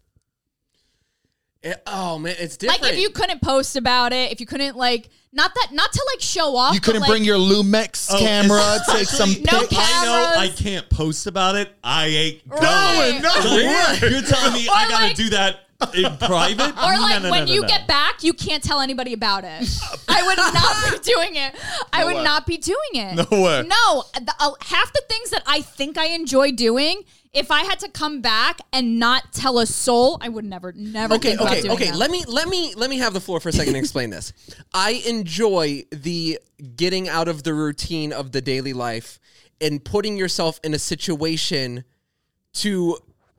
It- oh man, it's different. Like if you couldn't post about it, if you couldn't like not that not to like show off. You couldn't but, like, bring your Lumix Oh, camera, it's- take some actually, No pics. I know cameras. I can't post about it. I ain't going. Right. No, So way. you're telling me I Or gotta like- do that in private? Or like No, no, when no, you no. get back, you can't tell anybody about it. I would not be doing it. I would way. not be doing it. No way. No, the, uh, half the things that I think I enjoy doing, if I had to come back and not tell a soul, I would never, never. Okay, think about okay, doing okay. that. Let me let me let me have the floor for a second to explain this. I enjoy the getting out of the routine of the daily life and putting yourself in a situation to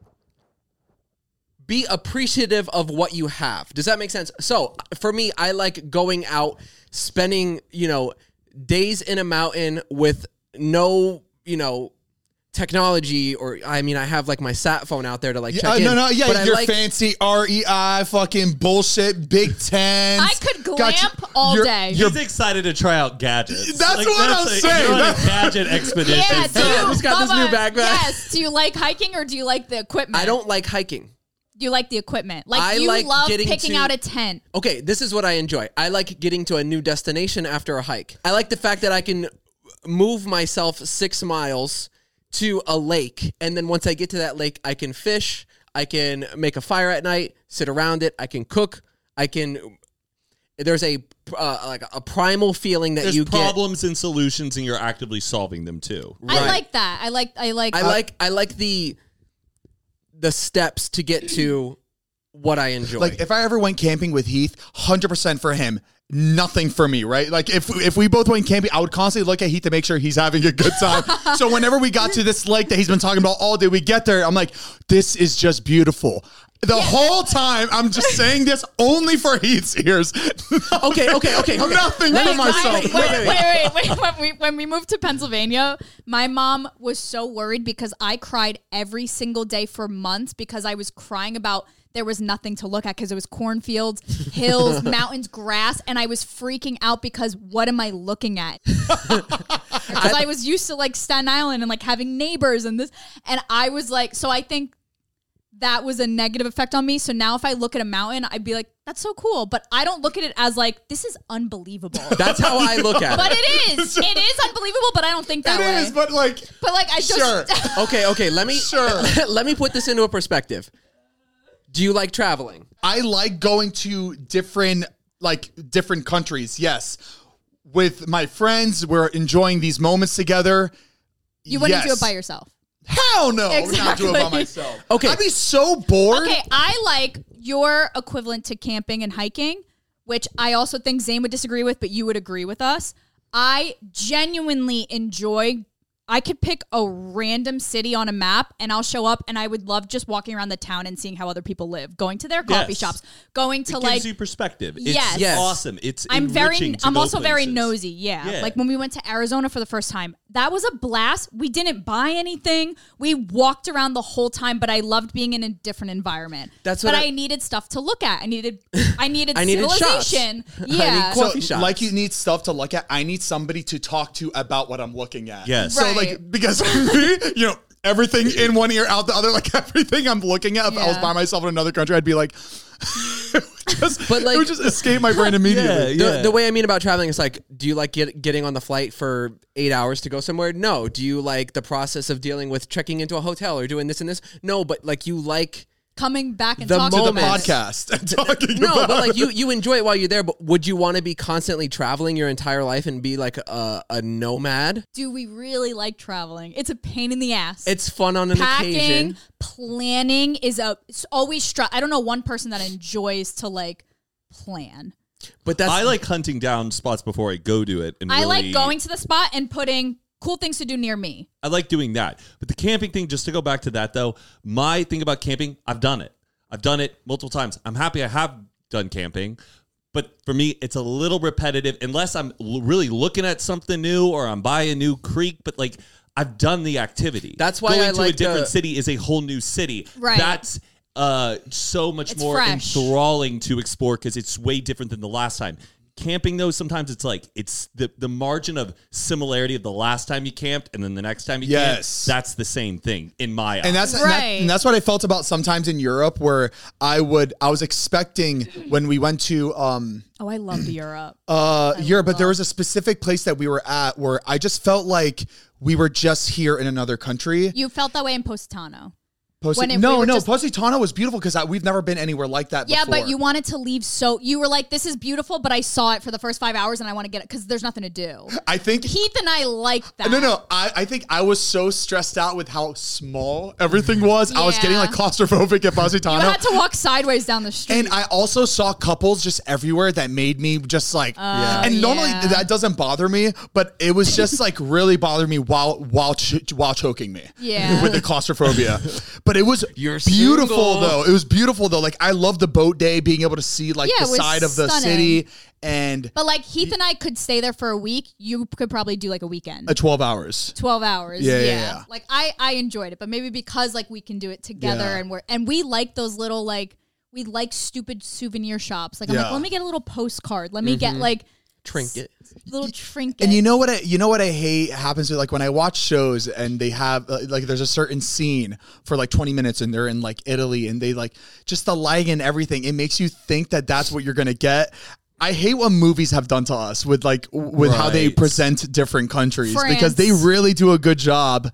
be appreciative of what you have. Does that make sense? So, for me, I like going out, spending, you know, days in a mountain with no, you know, technology, or I mean, I have like my sat phone out there to like check Uh, in. no, no, yeah, but I your like, fancy R E I fucking bullshit, Big Ten. I could glamp all day. You're, He's excited to try out gadgets. That's what I'm like, saying. You're on a That's- gadget expedition. yeah, do you, Who's got this Bubba, new backpack? Yes. Do you like hiking or do you like the equipment? I don't like hiking. Do you like the equipment? Like I you like love getting picking to- out a tent. Okay, this is what I enjoy. I like getting to a new destination after a hike. I like the fact that I can move myself six miles to a lake, and then once I get to that lake, I can fish, I can make a fire at night, sit around it, I can cook, I can. There's a uh, like a primal feeling that There's you get. problems and solutions, and you're actively solving them too. I Right. like that. I like. I like. I like I like the the steps to get to what I enjoy. like if I ever went camping with Heath, one hundred percent for him. Nothing for me, right? Like if if we both went camping, I would constantly look at Heath to make sure he's having a good time. So whenever we got to this lake that he's been talking about all day, we get there, I'm like, this is just beautiful. The whole time, I'm just saying this only for Heath's ears. Okay, okay, okay, okay. Nothing Wait, for myself. Wait, wait, wait, wait, wait. When we when we moved to Pennsylvania, my mom was so worried because I cried every single day for months because I was crying about there was nothing to look at because it was cornfields, hills, mountains, grass, and I was freaking out because what am I looking at? Because I was used to like Staten Island and like having neighbors and this, and I was like, so I think that was a negative effect on me. So now if I look at a mountain, I'd be like, that's so cool. But I don't look at it as like, this is unbelievable. That's how I look at But it. it is. It is unbelievable, but I don't think that It way. is, but like, But like I just sure. Okay, okay. Let me Sure. let me put this into a perspective. Do you like traveling? I like going to different, like different countries. Yes. With my friends, we're enjoying these moments together. You wouldn't do Yes. it by yourself. Hell no. I would not do it by Exactly. myself. Okay. I'd be so bored. Okay, I like your equivalent to camping and hiking, which I also think Zane would disagree with, but you would agree with us. I genuinely enjoy. I could pick a random city on a map and I'll show up and I would love just walking around the town and seeing how other people live, going to their coffee Yes. shops, going to It like gives you perspective. It's Yes. Yes. awesome. It's I'm very enriching to I'm go also very places. nosy, yeah. Yeah. Like when we went to Arizona for the first time, that was a blast. We didn't buy anything. We walked around the whole time, but I loved being in a different environment. That's But what I, I- needed stuff to look at. I needed I needed I needed shots. civilization. I need Yeah. coffee So, shops. like you need stuff to look at, I need somebody to talk to about what I'm looking at. Yes. So Right. like because you know everything in one ear out the other, like everything I'm looking at. If I was Yeah. by myself in another country, I'd be like, just, But, like- it would just escape my brain immediately. Yeah, The, the way I mean about traveling is like, do you like get, getting on the flight for eight hours to go somewhere? No. Do you like the process of dealing with checking into a hotel or doing this and this? No, but like you like Coming back and The talking To the moment. podcast and talking no, about but like you you enjoy it while you're there. But would you want to be constantly traveling your entire life and be like a, a nomad? Do we really like traveling? It's a pain in the ass. It's fun on an Packing, occasion. planning is a it's always str- I don't know one person that enjoys to like plan. But that's I like hunting down spots before I go to it. And I really, like going to the spot and putting cool things to do near me. I like doing that. But the camping thing, just to go back to that though, my thing about camping, I've done it. I've done it multiple times. I'm happy I have done camping. But for me, it's a little repetitive unless I'm l- really looking at something new or I'm by a new creek. But like, I've done the activity. That's why going I to like a different the- city is a whole new city. Right. That's uh, so much It's more fresh. enthralling to explore because it's way different than the last time. Camping though, sometimes it's like it's the the margin of similarity of the last time you camped and then the next time you Yes. camped. That's the same thing in my eyes. And that's and, that- Right. and that's what I felt about sometimes in Europe, where I would I was expecting when we went to um Oh, I loved Europe. uh Europe, but there love- was a specific place that we were at where I just felt like we were just here in another country. You felt that way in Positano. Posi- when it- no, we were no, just- Positano was beautiful because we've never been anywhere like that Yeah, before. but you wanted to leave so you were like, this is beautiful, but I saw it for the first five hours and I want to get it because there's nothing to do. I think Heath and I like that. No, no. I, I think I was so stressed out with how small everything was. I was getting Yeah. like claustrophobic at Positano. You had to walk sideways down the street. And I also saw couples just everywhere that made me just like, Yeah. and normally yeah. that doesn't bother me, but it was just like really bothering me while while ch- while choking me, Yeah. with the claustrophobia. But it was You're beautiful single. though. It was beautiful though. Like I love the boat day, being able to see like Yeah, the it was side of the stunning. city and But like Heath and I could stay there for a week. You could probably do like a weekend. uh, twelve hours. twelve hours. Yeah, Yeah, yeah, yeah. Like I, I enjoyed it, but maybe because like we can do it together Yeah. and we're and we like those little like we like stupid souvenir shops. Like I'm like, Yeah. let me get a little postcard. Let me get like Trinket. little trinket. And you know what? I, you know what I hate happens with like when I watch shows and they have uh, like there's a certain scene for like twenty minutes and they're in like Italy and they like just the lighting and everything. It makes you think that that's what you're gonna get. I hate what movies have done to us with like w- with how they Right. present different countries France. because they really do a good job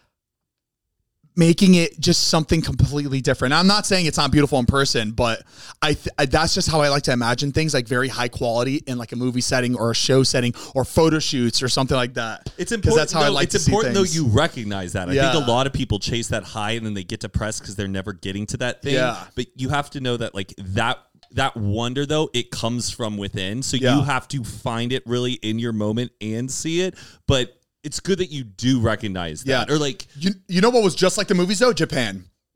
making it just something completely different. I'm not saying it's not beautiful in person, but I, th- I that's just how I like to imagine things, like very high quality in like a movie setting or a show setting or photo shoots or something like that. It's 'Cause important. That's how I though, like it's to see important though things. you recognize that. I Yeah. think a lot of people chase that high and then they get depressed because they're never getting to that thing. Yeah. But you have to know that like that that wonder though, it comes from within. So Yeah. you have to find it really in your moment and see it. But it's good that you do recognize that. Yeah. Or like You you know what was just like the movies though? Japan.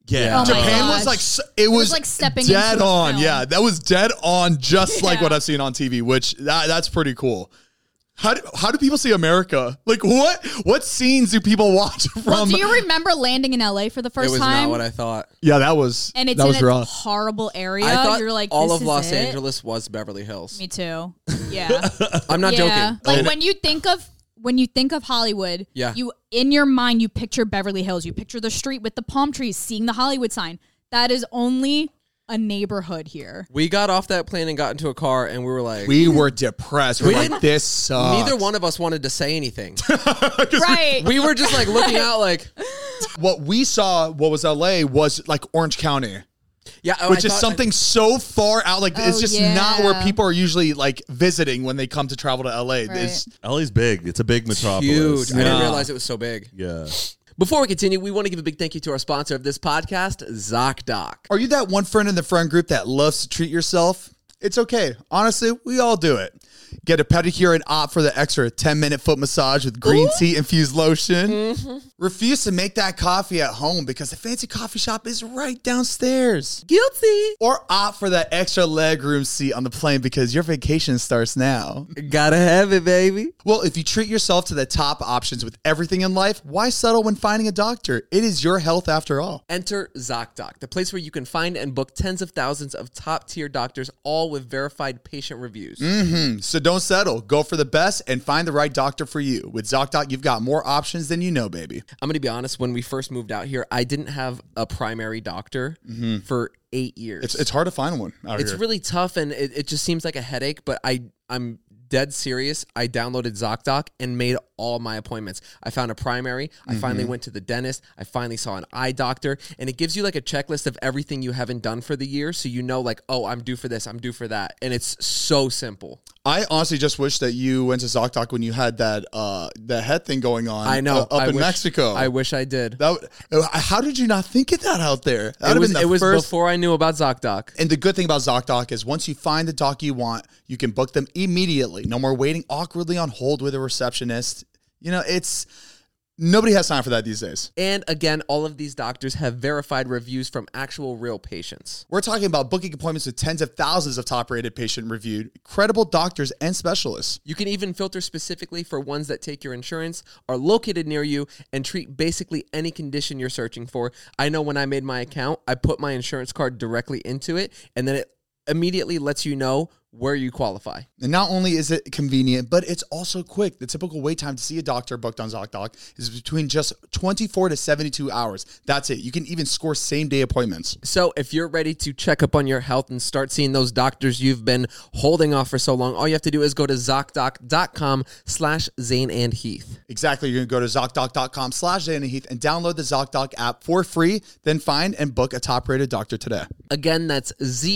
Yeah. Oh my Japan was gosh. like s- it was, was like stepping dead into a on. film. Yeah, that was dead on, just like Yeah. what I've seen on T V. Which that, that's pretty cool. How do, how do people see America? Like what what scenes do people watch from? Well, do you remember landing in L A for the first It was time? not what I thought. yeah, that was and it's that in was a rough. horrible area. I thought You're like, all this of is Los it? Angeles was Beverly Hills. Me too. Yeah. I'm not yeah. joking. Like And- when you think of when you think of Hollywood, Yeah. you in your mind you picture Beverly Hills. You picture the street with the palm trees, seeing the Hollywood sign. That is only a neighborhood here. We got off that plane and got into a car, and we were like, We were depressed. We're We like, didn't- this sucks. neither one of us wanted to say anything. Right. We were just like looking out, like, What we saw, what was L A, was like Orange County, yeah, oh, which I is thought- something so far out. Like it's Oh, just not where yeah. people are usually like visiting when they come to travel to L A. Right. It's L A's big. It's a big metropolis. huge. I didn't Yeah. realize it was so big. Yeah. Before we continue, we want to give a big thank you to our sponsor of this podcast, ZocDoc. Are you that one friend in the friend group that loves to treat yourself? It's okay. Honestly, we all do it. Get a pedicure and opt for the extra ten minute foot massage with green tea infused lotion. Mm-hmm. Refuse to make that coffee at home because the fancy coffee shop is right downstairs. Guilty. Or opt for that extra legroom seat on the plane because your vacation starts now. Gotta have it, baby. Well, if you treat yourself to the top options with everything in life, why settle when finding a doctor? It is your health after all. Enter ZocDoc, the place where you can find and book tens of thousands of top-tier doctors, all with verified patient reviews. Mm-hmm. So don't settle. Go for the best and find the right doctor for you. With ZocDoc, you've got more options than you know, baby. I'm going to be honest, when we first moved out here, I didn't have a primary doctor for eight years. It's it's hard to find one out It's here. really tough, and it, it just seems like a headache, but I, I'm dead serious. I downloaded ZocDoc and made all my appointments. I found a primary. I finally went to the dentist. I finally saw an eye doctor, and it gives you like a checklist of everything you haven't done for the year, so you know like, oh, I'm due for this, I'm due for that, and it's so simple. I honestly just wish that you went to ZocDoc when you had that uh the head thing going on. I know. uh, up I in wish- Mexico. I wish I did. that would- uh, how did you not think of that out there? That It would was, have been it the was first. before I knew about ZocDoc. And the good thing about ZocDoc is once you find the doc you want, you can book them immediately. No more waiting awkwardly on hold with a receptionist. You know, it's nobody has time for that these days. And again, all of these doctors have verified reviews from actual real patients. We're talking about booking appointments with tens of thousands of top-rated patient-reviewed, credible doctors and specialists. You can even filter specifically for ones that take your insurance, are located near you, and treat basically any condition you're searching for. I know when I made my account, I put my insurance card directly into it, and then it immediately lets you know where you qualify. And not only is it convenient, but it's also quick. The typical wait time to see a doctor booked on ZocDoc is between just twenty-four to seventy-two hours. That's it. You can even score same-day appointments. So if you're ready to check up on your health and start seeing those doctors you've been holding off for so long, all you have to do is go to ZocDoc.com slash Zane and Heath. Exactly. You're going to go to ZocDoc.com slash Zane and Heath and download the ZocDoc app for free. Then find and book a top-rated doctor today. Again, that's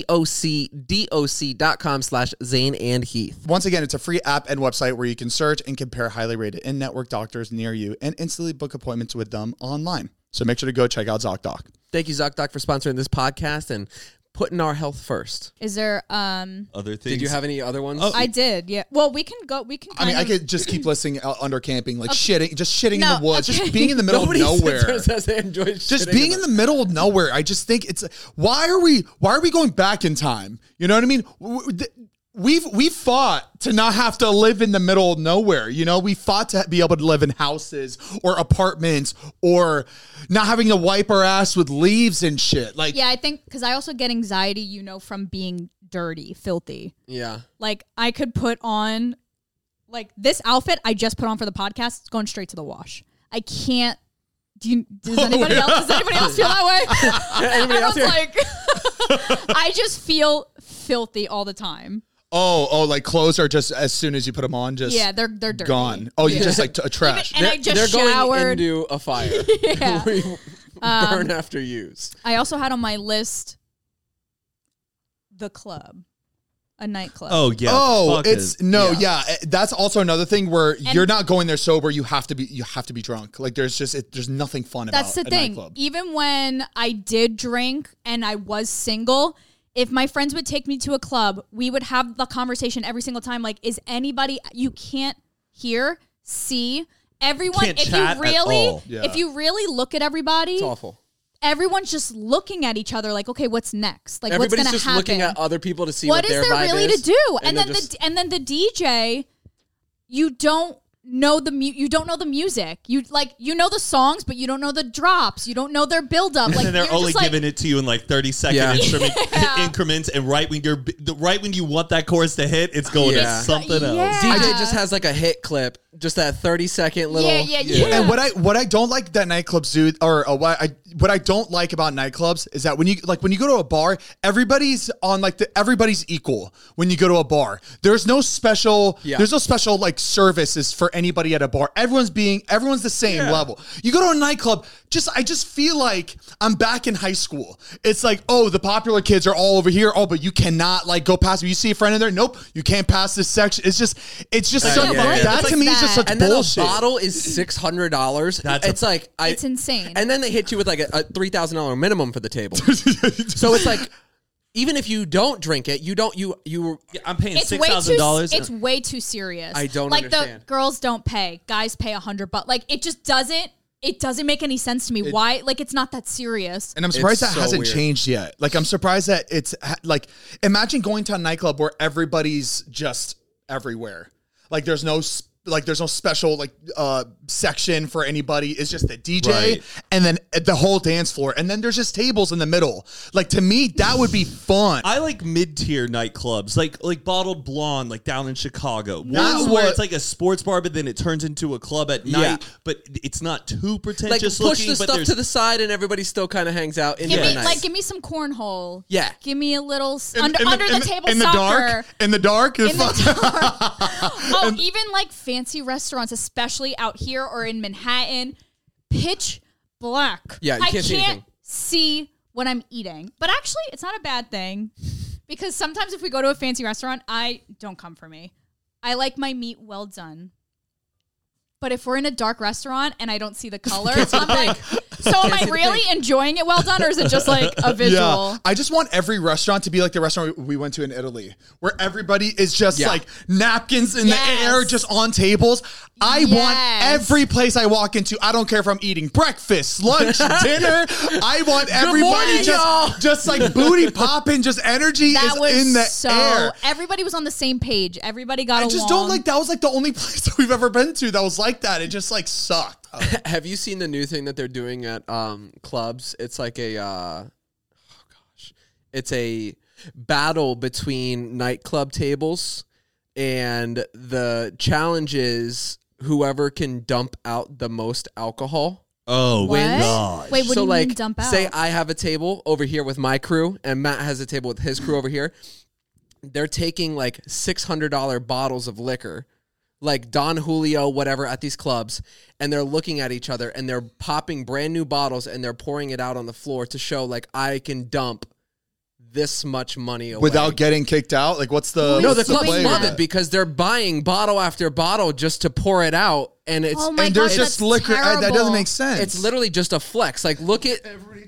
Z-O-C-D-O-C dot com slash Zane and Heath. Once again, it's a free app and website where you can search and compare highly rated in-network doctors near you and instantly book appointments with them online. So make sure to go check out ZocDoc. Thank you, ZocDoc, for sponsoring this podcast and putting our health first. Is there um Other things. Did you have any other ones? Oh, I did, yeah. Well, we can go we can I mean, kind I of- could just keep listing uh, under camping, like shitting, just shitting No, in the woods, okay. just being in the middle Nobody of sits nowhere. there and says they enjoy Just shitting being in the middle of nowhere. I just think it's why are we why are we going back in time? You know what I mean? W- w- th- We've we fought to not have to live in the middle of nowhere. You know, we fought to be able to live in houses or apartments or not having to wipe our ass with leaves and shit. Like, Yeah, I think because I also get anxiety, you know, from being dirty, filthy. Yeah. Like I could put on like this outfit I just put on for the podcast, it's going straight to the wash. I can't do you, does anybody else does anybody else feel that way? Anybody else here? Everyone's like I just feel filthy all the time. oh, oh, like clothes are just as soon as you put them on, just Yeah, they're they're dirty. gone. Oh, you Yeah. just like t- trash. And I They're- just they're showered. going into a fire. Yeah. Where you burn after use. I also had on my list the club, a nightclub. Oh yeah. oh, fuck it's it. no, Yeah. yeah. eh, That's also another thing where And- you're not going there sober. You have to be. You have to be drunk. Like there's just it, there's nothing fun That's about the a thing. nightclub. Even when I did drink and I was single, if my friends would take me to a club, we would have the conversation every single time. Like, is anybody, you can't hear, see everyone. Can't if chat you at really, all. Yeah. if you really look at everybody, It's awful. everyone's just looking at each other like, okay, what's next? Like, Everybody's what's going just to happen? looking at other people to see what what, is their there vibe really is, to do? And, and then they're just- the and then the D J, you don't know the mu- you don't know the music. You like you know the songs, but you don't know the drops. You don't know their build up. And Like then they're you're only just like, giving it to you in like thirty second Yeah. instrument Yeah. increments, and right when you're the right when you want that chorus to hit, it's going Yeah. to something else. Yeah. D J just has like a hit clip, just that thirty second little. Yeah, yeah, yeah. And what I what I don't like that nightclubs do, or uh, what I what I don't like about nightclubs is that when you like when you go to a bar, everybody's on like the everybody's equal. When you go to a bar, there's no special Yeah. there's no special like services for anybody at a bar. Everyone's being everyone's the same level. You go to a nightclub, just I just feel like I'm back in high school. It's like, oh, the popular kids are all over here. Oh, but you cannot like go past. You see a friend in there? Nope, you can't pass this section. It's just it's just Uh, so, yeah, yeah. that It's to like me is just that. such And then bullshit. a bottle is six hundred dollars. That's a- It's like I, It's insane. And then they hit you with like a, a three thousand dollar minimum for the table. So it's like, even if you don't drink it, you don't you you. Yeah, I'm paying it's six way thousand too. dollars. It's way too serious. I don't like understand. the girls don't pay, guys pay a hundred bucks. Like it just doesn't. It doesn't make any sense to me. Why? Like it's not that serious. And I'm surprised It's that so hasn't weird. changed yet. Like, I'm surprised that it's ha- like, imagine going to a nightclub where everybody's just everywhere. Like, there's no, s- like, there's no special, like, uh, section for anybody. It's just the D J Right. and then the whole dance floor. And then there's just tables in the middle. Like, to me, that would be fun. I like mid-tier nightclubs, like like Bottled Blonde, like down in Chicago. That's Ones where what- it's like a sports bar, but then it turns into a club at Yeah. night. But it's not too Like pretentious push looking. the but stuff there's to the side, and everybody still kind of hangs out in Give the me night. like give me some cornhole. Yeah. Give me a little s- In- under in under the, in table in the soccer. dark, in the dark, In it's the fun. dark. Oh, even like fancy restaurants, especially out here or in Manhattan, pitch black. Yeah, you I can't see anything. see what I'm eating. But actually, it's not a bad thing because sometimes if we go to a fancy restaurant, I don't come for me. I like my meat well done. But if we're in a dark restaurant and I don't see the colors, I'm like, so am I really enjoying it well done, or is it just like a visual? Yeah. I just want every restaurant to be like the restaurant we went to in Italy, where everybody is just Yeah. like napkins in Yes. the air, just on tables. I Yes. want every place I walk into. I don't care if I'm eating breakfast, lunch, dinner. I want everybody morning, just, y'all. just like booty popping, just energy That is was in the so. air. Everybody was on the same page. Everybody got I along. just don't like that. Was like the only place that we've ever been to that was like that. It just like sucked. Have you seen the new thing that they're doing at um, clubs? It's like a, uh, oh gosh, it's a battle between nightclub tables, and the challenge is whoever can dump out the most alcohol. oh What? wait, God. Wait, what so do you like, mean dump out? say I have a table over here with my crew, and Matt has a table with his crew over here. They're taking like six hundred dollar bottles of liquor, like Don Julio, whatever, at these clubs, and they're looking at each other and they're popping brand new bottles and they're pouring it out on the floor to show like I can dump this much money away. Without getting kicked out. Like, what's the Who no, is the what's clubs doing love that? it because they're buying bottle after bottle just to pour it out, and it's Oh my and there's gosh, just that's liquor. I- that doesn't terrible. make sense. it's literally just a flex. Like look at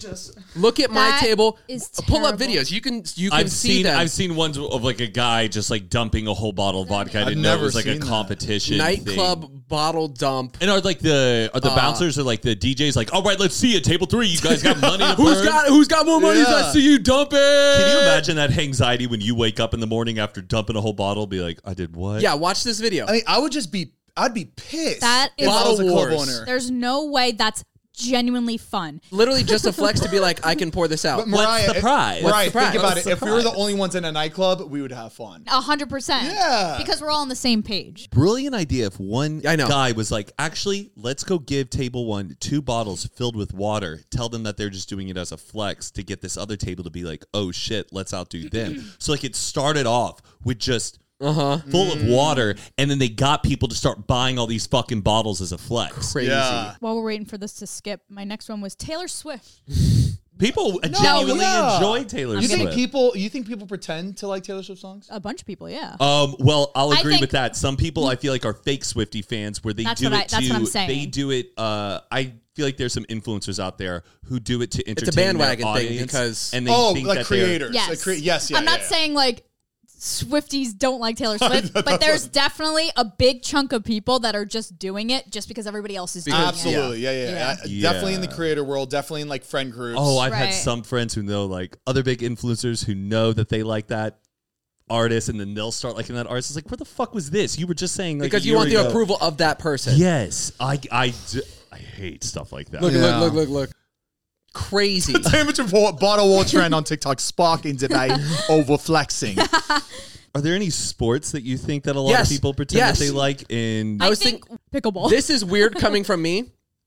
look at my That table. is Pull up terrible. videos. You can you can I've see seen them. I've seen ones of like a guy just like dumping a whole bottle of vodka. I I've didn't know it never was like a seen that. competition. Nightclub thing. bottle dump. And are like the are the Uh, bouncers or like the D Js like, all right, let's see it. Table three, you guys got money. To Who's burn? got who's got more money? Yeah. I see you dump it. Can you imagine that anxiety when you wake up in the morning after dumping a whole bottle? Be like, I did what? Yeah, watch this video. I mean, I would just be, I'd be pissed. That if is- I was a club Bottle wars. owner. There's no way that's genuinely fun. Literally just a flex to be like, I can pour this out. But What's Mariah, the if- prize? Mariah, What's the prize? think about What's it. the If we were the prize? only ones in a nightclub, we would have fun. A hundred percent. Yeah. Because we're all on the same page. Brilliant idea if one I know. guy was like, actually, let's go give table one two bottles filled with water. Tell them that they're just doing it as a flex to get this other table to be like, oh shit, let's outdo them. So like it started off with just Uh-huh. full of water, and then they got people to start buying all these fucking bottles as a flex. Crazy. Yeah. While we're waiting for this to skip, my next one was Taylor Swift. People genuinely yeah. enjoy Taylor You Swift. think people? You think people pretend to like Taylor Swift songs? A bunch of people, yeah. Um, well, I'll I agree think- with that. Some people I feel like are fake Swiftie fans where they That's do what I- it that's to what I'm saying. they do it uh I feel like there's some influencers out there who do it to entertain It's a bandwagon their thing audience, because and they Oh, think like that they're- creators. Yes. Like crea- yes, yeah. I'm not yeah, yeah. saying like Swifties don't like Taylor Swift, but there's definitely a big chunk of people that are just doing it just because everybody else is doing it. Absolutely. Yeah, yeah. yeah. Yeah. I- Yeah. Definitely in the creator world, definitely in like friend groups. Oh, I've had Right. some friends who know like other big influencers who know that they like that artist, and then they'll start liking that artist. It's like, where the fuck was this? You were just saying like Because a you year want the ago. approval of that person. Yes, I I d- I hate stuff like that. Look, Yeah. look, look, look, look. Crazy. Image of what bottle wall trend on TikTok sparking today over flexing. Are there any sports that you think that a lot Yes. of people pretend Yes. that they like in? I I was think pickleball. This is weird coming from me.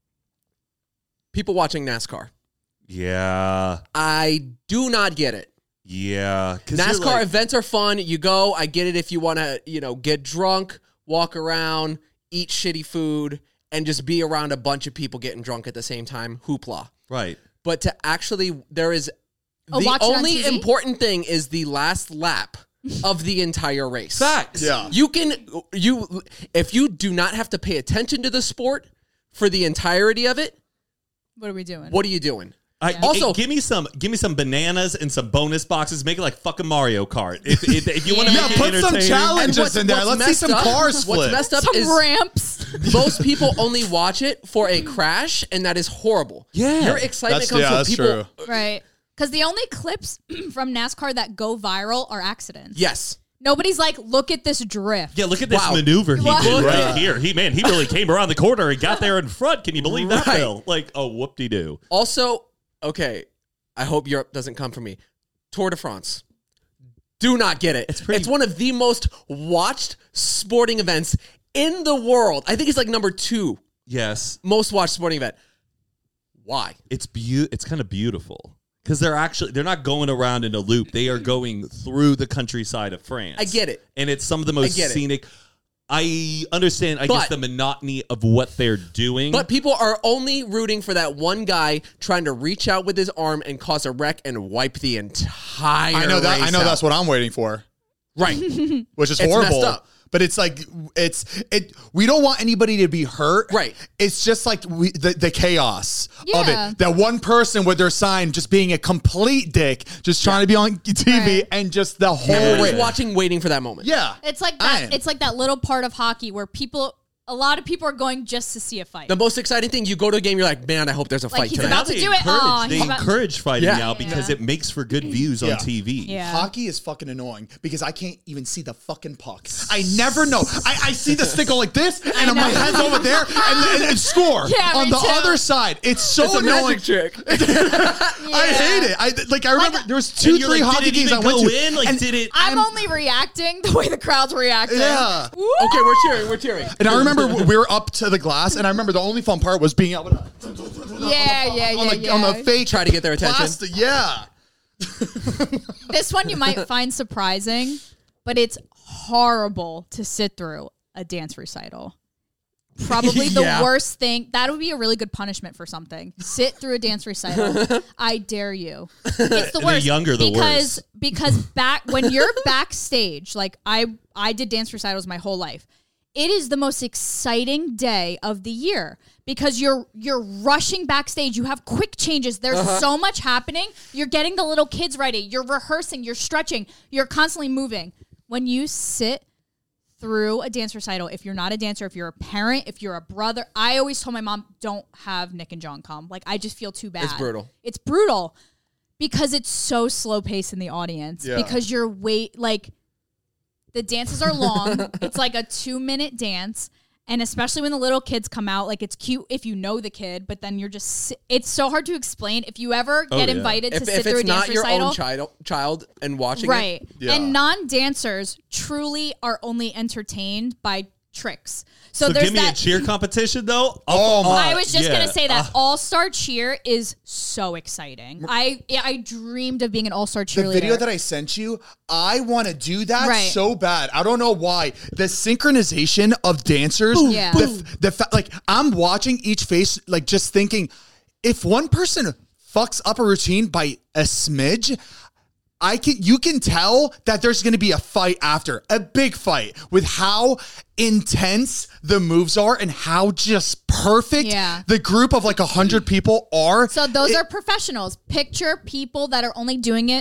People watching NASCAR. Yeah, I do not get it. yeah. 'Cause you're NASCAR like- events are fun. You go. I get it if you want to, you know, get drunk, walk around, eat shitty food, and just be around a bunch of people getting drunk at the same time. Hoopla. right. But to actually, there is Oh, the watch it on only T V? important thing is the last lap of the entire race. Facts. Yeah. You can you if you do not have to pay attention to the sport for the entirety of it, What are we doing? what are you doing? I, Yeah. Also- also, give me some, give me some bananas and some bonus boxes. Make it like fucking Mario Kart. If, if, if you want to Yeah. make Yeah, it put some entertaining. challenges what's- in there. what's Let's see messed some up- cars What's flip. messed up Some is ramps. most people only watch it for a crash, and that is horrible. Yeah. Your excitement That's- comes yeah, from that's people. true. Right. Because the only clips from NASCAR that go viral are accidents. Yes. Nobody's like, look at this drift. Yeah, look at this Wow. maneuver he Wow. did Look right at- here. He man, he really came around the corner and got there in front. Can you believe that, Right. Bill? Like, oh, whoop-de-doo. Also, okay, I hope Europe doesn't come for me. Tour de France. Do not get it. It's, pretty- one of the most watched sporting events in the world. I think it's like number two Yes, most watched sporting event. Why? it's beau- It's kind of beautiful because they're actually they're not going around in a loop. They are going through the countryside of France. I get it. and it's some of the most get it. scenic. I understand. I But- guess the monotony of what they're doing. But people are only rooting for that one guy trying to reach out with his arm and cause a wreck and wipe the entire I know that. I race know out. that's what I'm waiting for, Right. which is It's horrible. messed up. But it's like it's it. We don't want anybody to be hurt. Right. It's just like we, the the chaos of Yeah. it. That one person with their sign just being a complete dick, just trying to be on T V, Right. and just the whole Everyone's race. watching, waiting for that moment. Yeah. It's like I that. am. It's like that little part of hockey where people, a lot of people are going just to see a fight. The most exciting thing, you go to a game, you're like, man, I hope there's a Like, fight he's tonight. about to They do it. encourage- Aw, they he's about- encourage fighting Yeah. now because Yeah. it makes for good views Yeah. on T V. Yeah. Hockey is fucking annoying because I can't even see the fucking puck. I never know. I, I see the stick go like this, and my know. head's over there, and, and, and score Yeah, on me the too. other side. It's so It's a annoying. magic trick. I hate it. I like. I remember there was two, And you're three like, hockey did it games I even went go to. in? Like, and, did it? I'm, only reacting the way the crowd's reacting. Yeah. Woo! Okay, we're cheering. We're cheering. and I remember we were up to the glass, and I remember the only fun part was being able to Yeah, yeah, yeah, on the yeah. on the fake Try to get their attention. plastic. Yeah. This one you might find surprising, but it's horrible to sit through a dance recital. Probably the Yeah. worst thing. That would be a really good punishment for something. Sit through a dance recital. I dare you. It's the The worst. younger, the because, worse. Because back when you're backstage, like I I did dance recitals my whole life. It is the most exciting day of the year because you're you're rushing backstage. You have quick changes. There's Uh-huh. so much happening. You're getting the little kids ready. You're rehearsing. You're stretching. You're constantly moving. When you sit through a dance recital, if you're not a dancer, if you're a parent, if you're a brother, I always told my mom, don't have Nick and John come. Like, I just feel too bad. It's brutal. It's brutal because it's so slow paced in the audience. Yeah. Because you're wait like the dances are long. It's like a two minute dance. And especially when the little kids come out, like it's cute if you know the kid, but then you're just, si- it's so hard to explain. If you ever Oh, get yeah. invited If, to sit if through it's a dance not your recital, own child, child and watching right. it, Yeah. And non-dancers truly are only entertained by tricks. So, So there's give me that. a cheer competition though. Oh my- I was just yeah. gonna say that Uh, All-Star Cheer is so exciting. I I dreamed of being an All-Star cheerleader. The video that I sent you, I want to do that Right. so bad. I don't know why. The synchronization of dancers, Yeah. the, the fa- like I'm watching each face, like just thinking, if one person fucks up a routine by a smidge, I can you can tell that there's going to be a fight after, a big fight with how intense the moves are and how just perfect Yeah. the group of like a hundred people are. So those It- are professionals. Picture people that are only doing it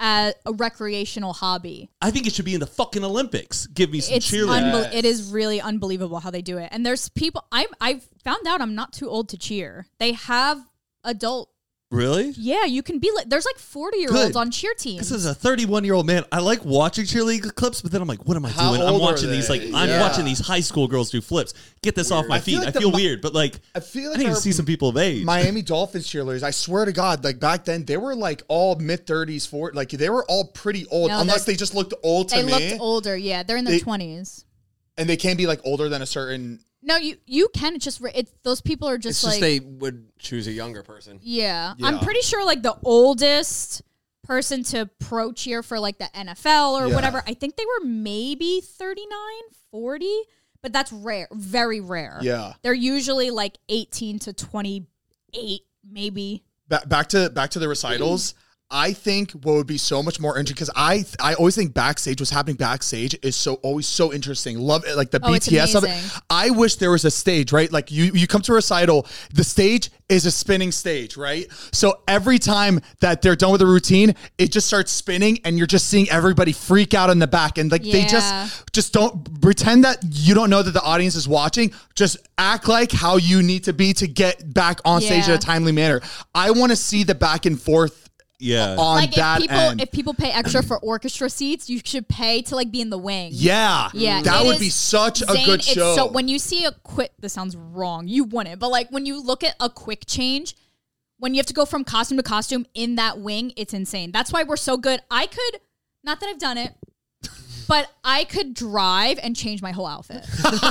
as a recreational hobby. I think it should be in the fucking Olympics. Give me some It's cheerleading. unbe- it is really unbelievable how they do it. And there's people I I found out I'm not too old to cheer. They have adult. Really? Yeah, you can be like there's like forty year Good. olds on cheer teams. This is a thirty-one year old man. I like watching cheerleading clips, but then I'm like, what am I How doing? I'm old are watching these they? like I'm Yeah. watching these high school girls do flips. Get this off my I feet. feel like I the feel Mi- weird, but like I feel like I need our to see some people of age. Miami Dolphins cheerleaders, I swear to God, like back then, they were like all mid thirties, forties, like they were all pretty old, No, unless they're- they just looked old to they me. looked older. Yeah, they're in their They- twenties. And they can't be like older than a certain. No, you you can it's just re- it's those people are just It's like just they would choose a younger person. yeah. Yeah. I'm pretty sure like the oldest person to pro cheer for like the N F L or Yeah. whatever, I think they were maybe thirty-nine, forty, but that's rare, very rare. Yeah. They're usually like eighteen to twenty-eight maybe. Ba- back to back to the recitals. I think what would be so much more interesting because I I always think backstage, what's happening backstage is so always so interesting. Love it, like the Oh, it's B T S of it. amazing. I wish there was a stage, right? Like you you come to a recital, the stage is a spinning stage, right? So every time that they're done with the routine, it just starts spinning, and you're just seeing everybody freak out in the back, and like they Yeah. just just don't pretend that you don't know that the audience is watching. Just act like how you need to be to get back on stage in Yeah. a timely manner. I want to see the back and forth yeah. on Like that if people end. if people pay extra for orchestra seats, you should pay to like be in the wing. yeah, Yeah, that it would is- be such a Zayn, good it's show. So when you see a quick, this sounds wrong. You wouldn't, but like when you look at a quick change, when you have to go from costume to costume in that wing, it's insane. That's why we're so good. I could, not that I've done it, but I could drive and change my whole outfit.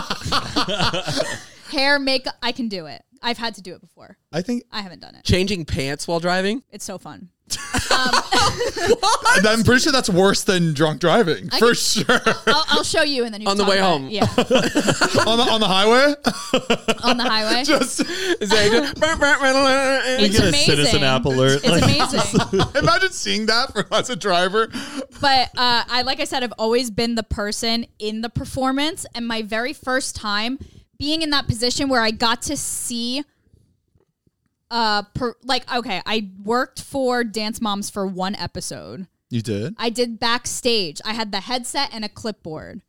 Hair, makeup, I can do it. I've had to do it before. I think I haven't done it. Changing pants while driving? It's so fun. I'm pretty sure that's worse than drunk driving I for can- sure. I'll, I'll show you and then you On the talk way about home. it. Yeah, on the on the highway, on the highway. just It's get a amazing. citizen app alert. It's Like- amazing. imagine seeing that for as a driver. But uh, I, like I said, I've always been the person in the performance, and my very first time being in that position where I got to see, uh, per, like okay, I worked for Dance Moms for one episode. You did? I did backstage. I had the headset and a clipboard,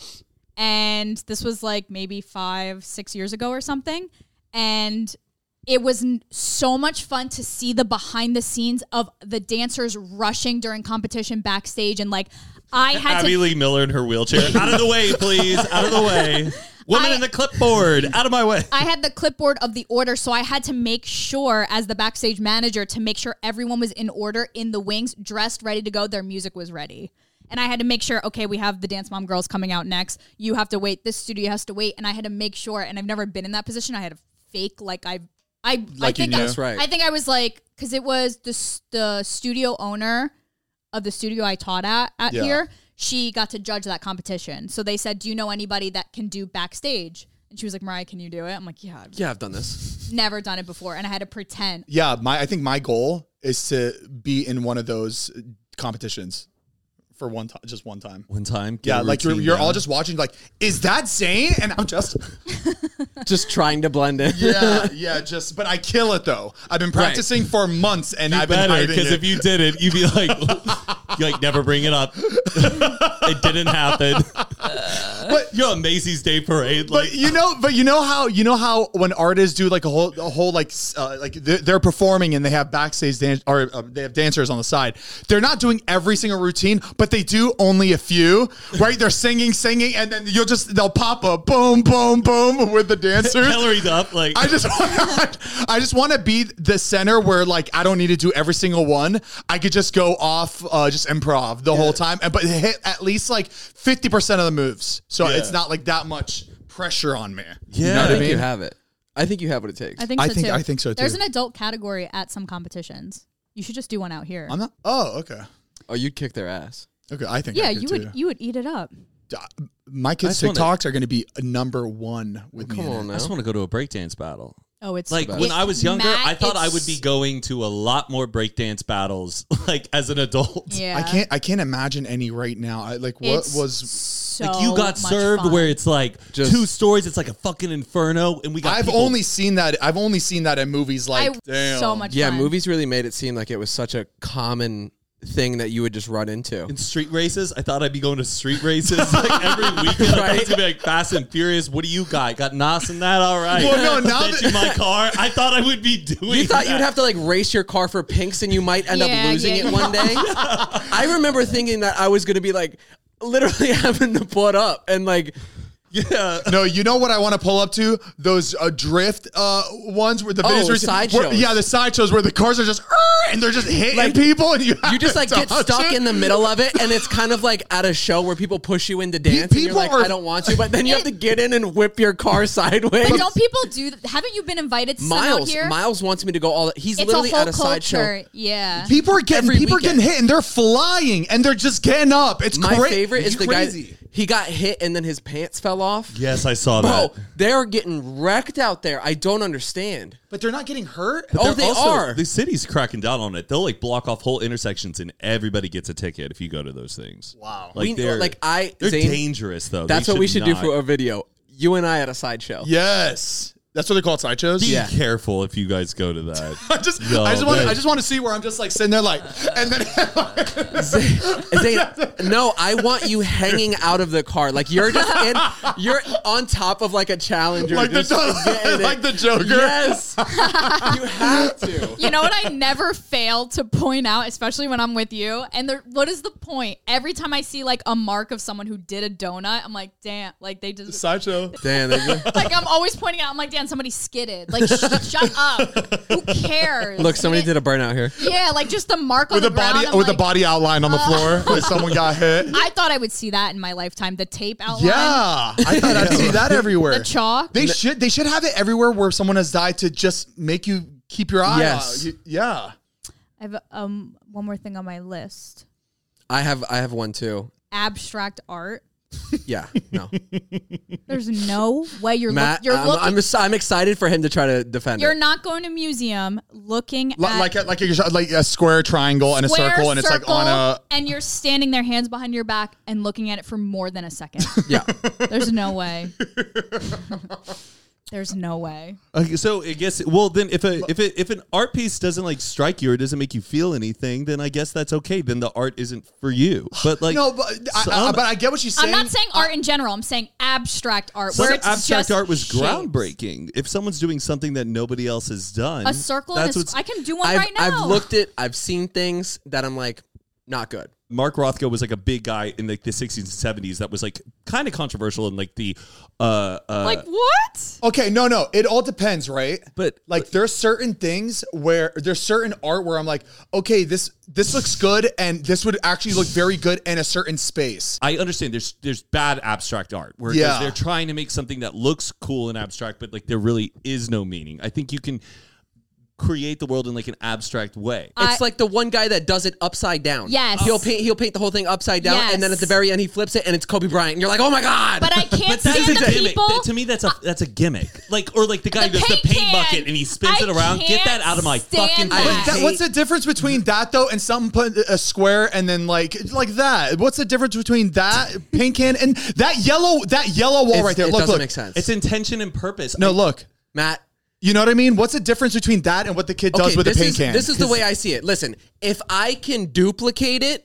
and this was like maybe five, six years ago or something, and it was n- so much fun to see the behind the scenes of the dancers rushing during competition backstage. And like, I had Abby to, Lee Miller in her wheelchair. Out of the way, please. Out of the way. Woman I- in the clipboard. Out of my way. I had the clipboard of the order. So I had to make sure as the backstage manager to make sure everyone was in order in the wings, dressed, ready to go. Their music was ready. And I had to make sure, okay, we have the Dance Mom girls coming out next. You have to wait. This studio has to wait. And I had to make sure, and I've never been in that position. I had to fake like I've, I, I Like you think knew. I, That's right. I think I was like, because it was the s- the studio owner of the studio I taught at at Yeah. here. She got to judge that competition. So they said, "Do you know anybody that can do backstage?" And she was like, "Mariah, can you do it?" I'm like, "Yeah, I've Yeah, I've done this. never done it before," and I had to pretend. Yeah, my I think my goal is to be in one of those competitions for one time, just one time. One time. get Yeah, a like you're routine you're down. all just watching, like, is that Zayn? And I'm just Just trying to blend in. yeah, yeah, just but I kill it though. I've been practicing for months and You I've been better, hiding because it. if you did it, you'd be like, you like never bring it up. It didn't happen. but You're on Macy's Day Parade. Like, But you know, but you know how you know how when artists do like a whole a whole like s- uh, like they're, they're performing and they have backstage dance or uh, they have dancers on the side. They're not doing every single routine, but they do only a few. Right? They're singing, singing, and then you'll just they'll pop a boom, boom, boom with the dancers. Hillary Duff, like, I just want I just want to be the center where like I don't need to do every single one. I could just go off, uh, just improv the whole time, and but hit at least like fifty percent of the moves, so Yeah. it's not like that much pressure on me. Yeah. You know I what I think you mean? have it. I think you have what it takes. I think so I think- too. I think so, There's too. an adult category at some competitions. You should just do one out here. I'm not. Oh, okay, Oh, you'd kick their ass. Oh, okay. I think. I yeah, could you too. would you would eat it up. Uh, My kids' I just TikToks are going to be number one with Come me. in on it. now. I just want to go to a breakdance battle. Oh, it's Like best. when I was younger, Matt, I thought I it's- would be going to a lot more breakdance battles, like as an adult. Yeah, I can't. I can't imagine any right now. I like what It's was. so Like you got much served fun. where it's like Just- two stories. It's like a fucking inferno, and we got. I've people- only seen that. I've only seen that in movies. Like, I- damn. so much Yeah, fun. movies really made it seem like it was such a common thing that you would just run into? In street races, I thought I'd be going to street races like every weekend. I Right. thought to be like Fast and Furious. What do you got? Got N O S in that? All right. Well, no, now Bet that- you my car. I thought I would be doing. You thought that. you'd have to like race your car for pinks and you might end Yeah, up losing yeah, it yeah. one day. I remember thinking that I was going to be like literally having to put up and like, Yeah. No, you know what I want to pull up to? Those uh, drift uh, ones where the Oh, videos where- sideshows. where- Yeah, the sideshows where the cars are just "Arr!" and they're just hitting Like, people, and you have you just to like get dodge stuck it. in the middle of it, and it's kind of like at a show where people push you into dance, and you're people like, are- I don't want to, but then you have to get in and whip your car sideways. But don't people do that? Haven't you been invited to some out Miles, here? Miles wants me to go all. He's it's literally a whole at a sideshow. culture. Yeah. People are getting Every people are weekend. getting hit and they're flying and they're just getting up. It's My cra- favorite is it's the crazy. guy. He got hit and then his pants fell off. Yes, I saw Bro, that. they're getting wrecked out there. I don't understand. But they're not getting hurt. Oh, They're they also- are. The city's cracking down on it. They'll like block off whole intersections and everybody gets a ticket if you go to those things. Wow. Like We- they're like, I- they're Zane, dangerous though. That's They what we should do not- for a video. You and I at a sideshow. Yes. That's what they call it, sideshows. Be Yeah. careful if you guys go to that. I just, Yo, I just want, man. I just want to see where I'm just like sitting there, like, and then Zane, no, I want you hanging out of the car. Like you're just in, you're on top of like a Challenger. like the just getting it. like the Joker. Yes. You have to. You know what I never fail to point out, especially when I'm with you? And there, what is the point? Every time I see like a mark of someone who did a donut, I'm like, damn, like they just Sideshow. Damn, they go- like I'm always pointing out. I'm like, damn, somebody skidded. Like, sh- shut up. Who cares? look, somebody It- did a burnout here. Yeah, like just the mark on With the a body, ground. I'm with a like, body outline on the floor, where someone got hit. I thought I would see that in my lifetime. The tape outline. Yeah, I thought I'd see that everywhere. The chalk. They should, they should have it everywhere where someone has died to just make you keep your eye. Yes. out. You- yeah. I have um one more thing on my list. I have, I have one too. Abstract art. Yeah, no, There's no way you're Matt. look, you're I'm, looking. I'm, just- I'm excited for him to try to defend you're it. not going to museum looking Li- at Like a, like a like a square triangle and a square circle, and it's like on a. circle, and you're standing there, hands behind your back, and looking at it for more than a second. Yeah, There's no way. There's no way. Okay, so I guess well then if a if it if an art piece doesn't like strike you or doesn't make you feel anything, then I guess that's okay. Then the art isn't for you. But like No, but I, I, some- but I get what she's saying. I'm not saying art in general. I'm saying abstract art. some where it's abstract just art was shapes. groundbreaking. If someone's doing something that nobody else has done, A circle. And that's a, what's I can do one I've, right now. I've looked at, I've seen things that I'm like, not good. Mark Rothko was like a big guy in like the sixties and seventies that was like kind of controversial in like the uh uh like what? Okay, no, no. It all depends, right? But- like, there's certain things where there's certain art where I'm like, okay, this this looks good, and this would actually look very good in a certain space. I understand there's there's bad abstract art where Yeah. they're trying to make something that looks cool and abstract, but like there really is no meaning. I think you can create the world in like an abstract way. It's I- like the one guy that does it upside down. Yes. he'll paint he'll paint the whole thing upside down, and then Yes. at the very end he flips it, and it's Kobe Bryant. And you're like, oh my god! But I can't That's stand a the gimmick. people. That- to me, that's a that's a gimmick. Like or like the guy The who does the paint paint can. bucket and he spins I it around. Get that can't out of my stand fucking that. face. But that, hate- what's the difference between that though and something put a square and then like like that? What's the difference between that paint can and that yellow that yellow wall It's- right there? It Look, doesn't look. make sense. It's intention and purpose. No, I- look. Matt. You know what I mean? What's the difference between that and what the kid does with the this paint is, can? This is the way I see it. Listen, if I can duplicate it,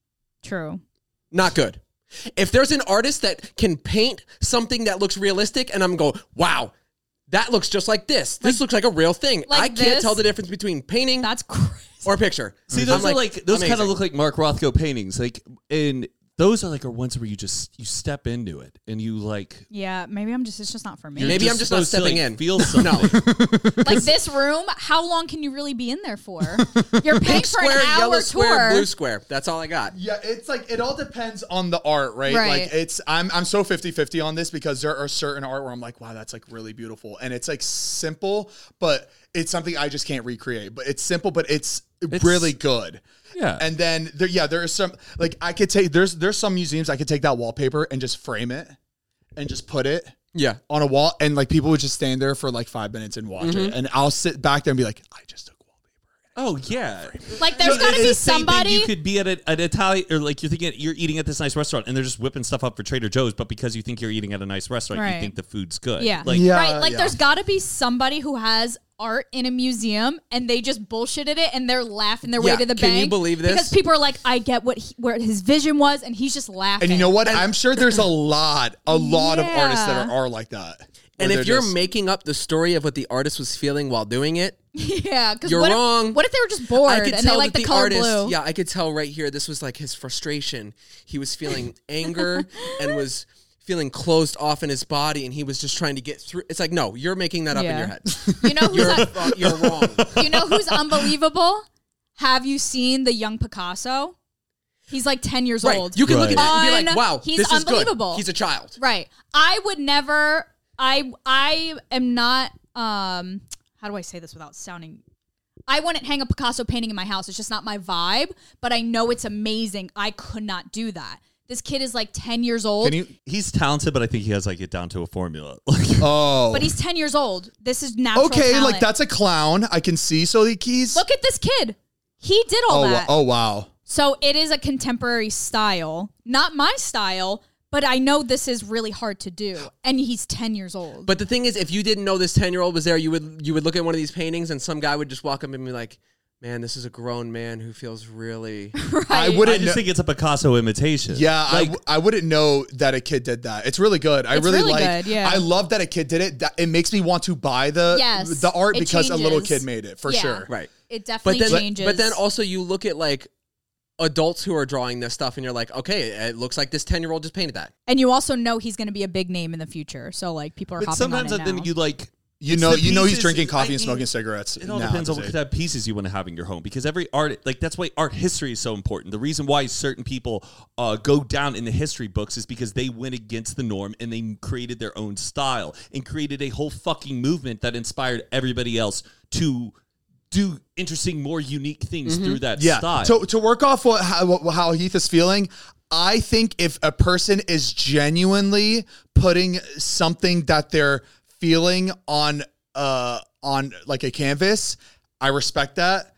True. not good. If there's an artist that can paint something that looks realistic, and I'm going, wow, that looks just like this. This looks like a real thing. like I can't this? tell the difference between painting That's crazy. or a picture. See, I'm those are like those kind of amazing. look like Mark Rothko paintings. Like and those are like are ones where you just you step into it and you like Yeah, maybe I'm just. It's just not for me. you're Maybe I'm just not supposed to, stepping like, in. Feel something. No. Like this room, how long can you really be in there for? You're paying Pink for square, an hour yellow tour. square, blue square. That's all I got. Yeah, it's like it all depends on the art, right? Right. Like it's I'm I'm so fifty-fifty on this because there are certain art where I'm like, wow, that's like really beautiful. And it's like simple, but it's something I just can't recreate. But it's simple, but it's, really good. Yeah. And then there yeah, there is some like I could take there's there's some museums I could take that wallpaper and just frame it and just put it Yeah. on a wall and like people would just stand there for like five minutes and watch it. And I'll sit back there and be like, I just took wallpaper. Oh yeah. Like there's So got to it's be the same thing. somebody. You could be at a, an Italian, or like you're thinking you're eating at this nice restaurant, and they're just whipping stuff up for Trader Joe's. But because you think you're eating at a nice restaurant, Right. you think the food's good. Yeah. Like Yeah. right. Like yeah. there's got to be somebody who has art in a museum and they just bullshitted it and they're laughing their Yeah, way to the can bank. you believe this? Because people are like, I get what he, where his vision was, and he's just laughing. And you know what? I'm sure there's a lot, a lot of Yeah. artists that are, are like that. And Where if they're you're just- making up the story of what the artist was feeling while doing it, Yeah, because You're what wrong. If, what if they were just bored I could and tell they like that the, the, color artist, blue? yeah, I could tell right here, this was like his frustration. He was feeling anger and was feeling closed off in his body, and he was just trying to get through. It's like, no, you're making that up in Yeah. your head. You know who's You're, un- fu- you're wrong. you know who's unbelievable? Have you seen the young Picasso? He's like ten years Right. old. You can look at Right. that and be like, Un- wow, he's this is unbelievable. good. He's a child. Right. I would never I I am not um how do I say this without sounding I wouldn't hang a Picasso painting in my house. It's just not my vibe, but I know it's amazing. I could not do that. This kid is like ten years old. Can you? He's talented, but I think he has like it down to a formula. Like, Oh, But he's ten years old. This is natural okay. talent. Like that's a clown. I can see. So like he's. Look at this kid. He did all oh, wa- that. oh wow. So it is a contemporary style. Not my style, but I know this is really hard to do. And he's ten years old. But the thing is, if you didn't know this ten-year-old was there, you would you would look at one of these paintings, and some guy would just walk up and be like, man, this is a grown man who feels really... I Right. wouldn't. I just know- think it's a Picasso imitation. Yeah, I like w- I wouldn't know that a kid did that. It's really good. I It's really, really like. good, yeah. I love that a kid did it. That, it makes me want to buy the Yes, the art it because a little changes. kid made it for Yeah. sure. Right. It But definitely then, changes. but then also you look at like adults who are drawing this stuff, and you're like, okay, it looks like this ten-year-old just painted that. and you also know he's going to be a big name in the future. So like people are but hopping sometimes on it then now. you like. You it's know, the you know he's pieces- drinking coffee I and mean, smoking cigarettes. It all now, depends on does what he? type of pieces you want to have in your home, because every art, like that's why art history is so important. The reason why certain people uh, go down in the history books is because they went against the norm and they created their own style and created a whole fucking movement that inspired everybody else to do interesting, more unique things through that Yeah. style. To to work off what how, what- how Heath is feeling, I think if a person is genuinely putting something that they're feeling on uh on like a canvas, I respect that.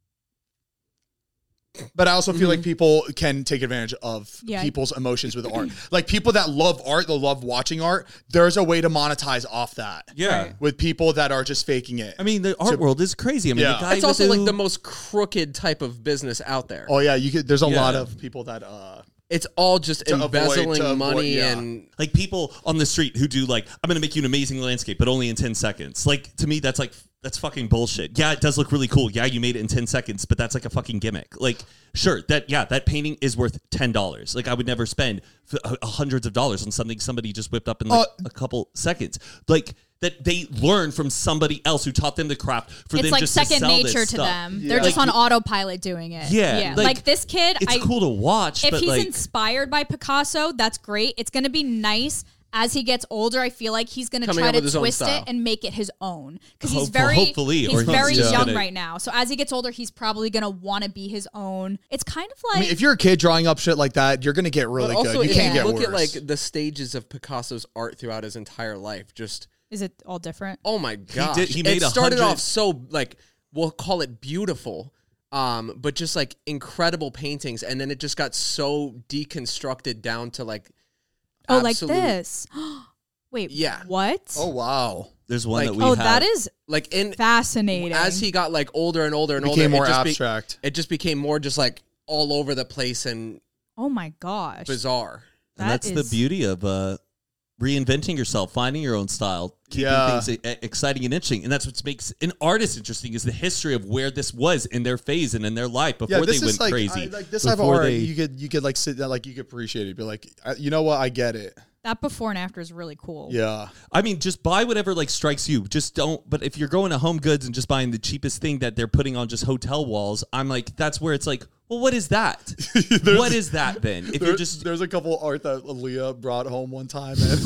But I also feel like people can take advantage of Yeah. people's emotions with art. Like people that love art, that love watching art, there's a way to monetize off that. yeah. Right. With people that are just faking it. I mean, the art world is crazy. I mean, Yeah. the guy It's with also like who- the most crooked type of business out there. oh yeah, you could there's a Yeah. lot of people that uh It's all just To avoid- embezzling to avoid- money yeah. and like people on the street who do like, I'm gonna make you an amazing landscape, but only in ten seconds. Like to me, that's like that's fucking bullshit. Yeah, it does look really cool. Yeah, you made it in ten seconds, but that's like a fucking gimmick. Like, sure, that yeah, that painting is worth ten dollars. Like I would never spend f- uh, hundreds of dollars on something somebody just whipped up in like Uh, a couple seconds. Like that they learned from somebody else who taught them the craft for it's them like just to second sell this nature to stuff. them. Yeah. They're just Like, on autopilot doing it. Yeah, yeah. like, Like, this kid, It's I, cool to watch, if but he's like inspired by Picasso, that's great. It's going to be nice as he gets older. I feel like he's going to Coming try up to with his own twist style. it and make it his own because he's Hopeful- very hopefully, he's or he's very just young gonna- right now. So as he gets older, he's probably going to want to be his own. It's kind of like I mean, if you're a kid drawing up shit like that, you're gonna get really but also good. You if can't you get look worse. at like the stages of Picasso's art throughout his entire life, just is it all different? oh my gosh. did- he made it a started hundred- off so like we'll call it beautiful. Um, but just like incredible paintings, and then it just got so deconstructed down to like Oh, like absolute- this. Wait, Yeah. what? oh wow, there's one like- that we oh, have. that is like in fascinating. as he got like older and older and it older, became more it just be- abstract. it just became more just like all over the place and oh my gosh. bizarre. And That that's the is- beauty of uh, reinventing yourself, finding your own style, keeping Yeah. things e- exciting and interesting. And that's what makes an artist interesting is the history of where this was in their phase and in their life before Yeah, they this went is like crazy. I, like this type of before art. they- You could you could like sit there, like you could appreciate it. Be like, I- you know what? I get it. That before and after is really cool. Yeah. I mean, just buy whatever like strikes you. Just don't. But if you're going to Home Goods and just buying the cheapest thing that they're putting on just hotel walls, I'm like, that's where it's like, well, what is that? What is that then? If There- you're just there's a couple art that Leah brought home one time, and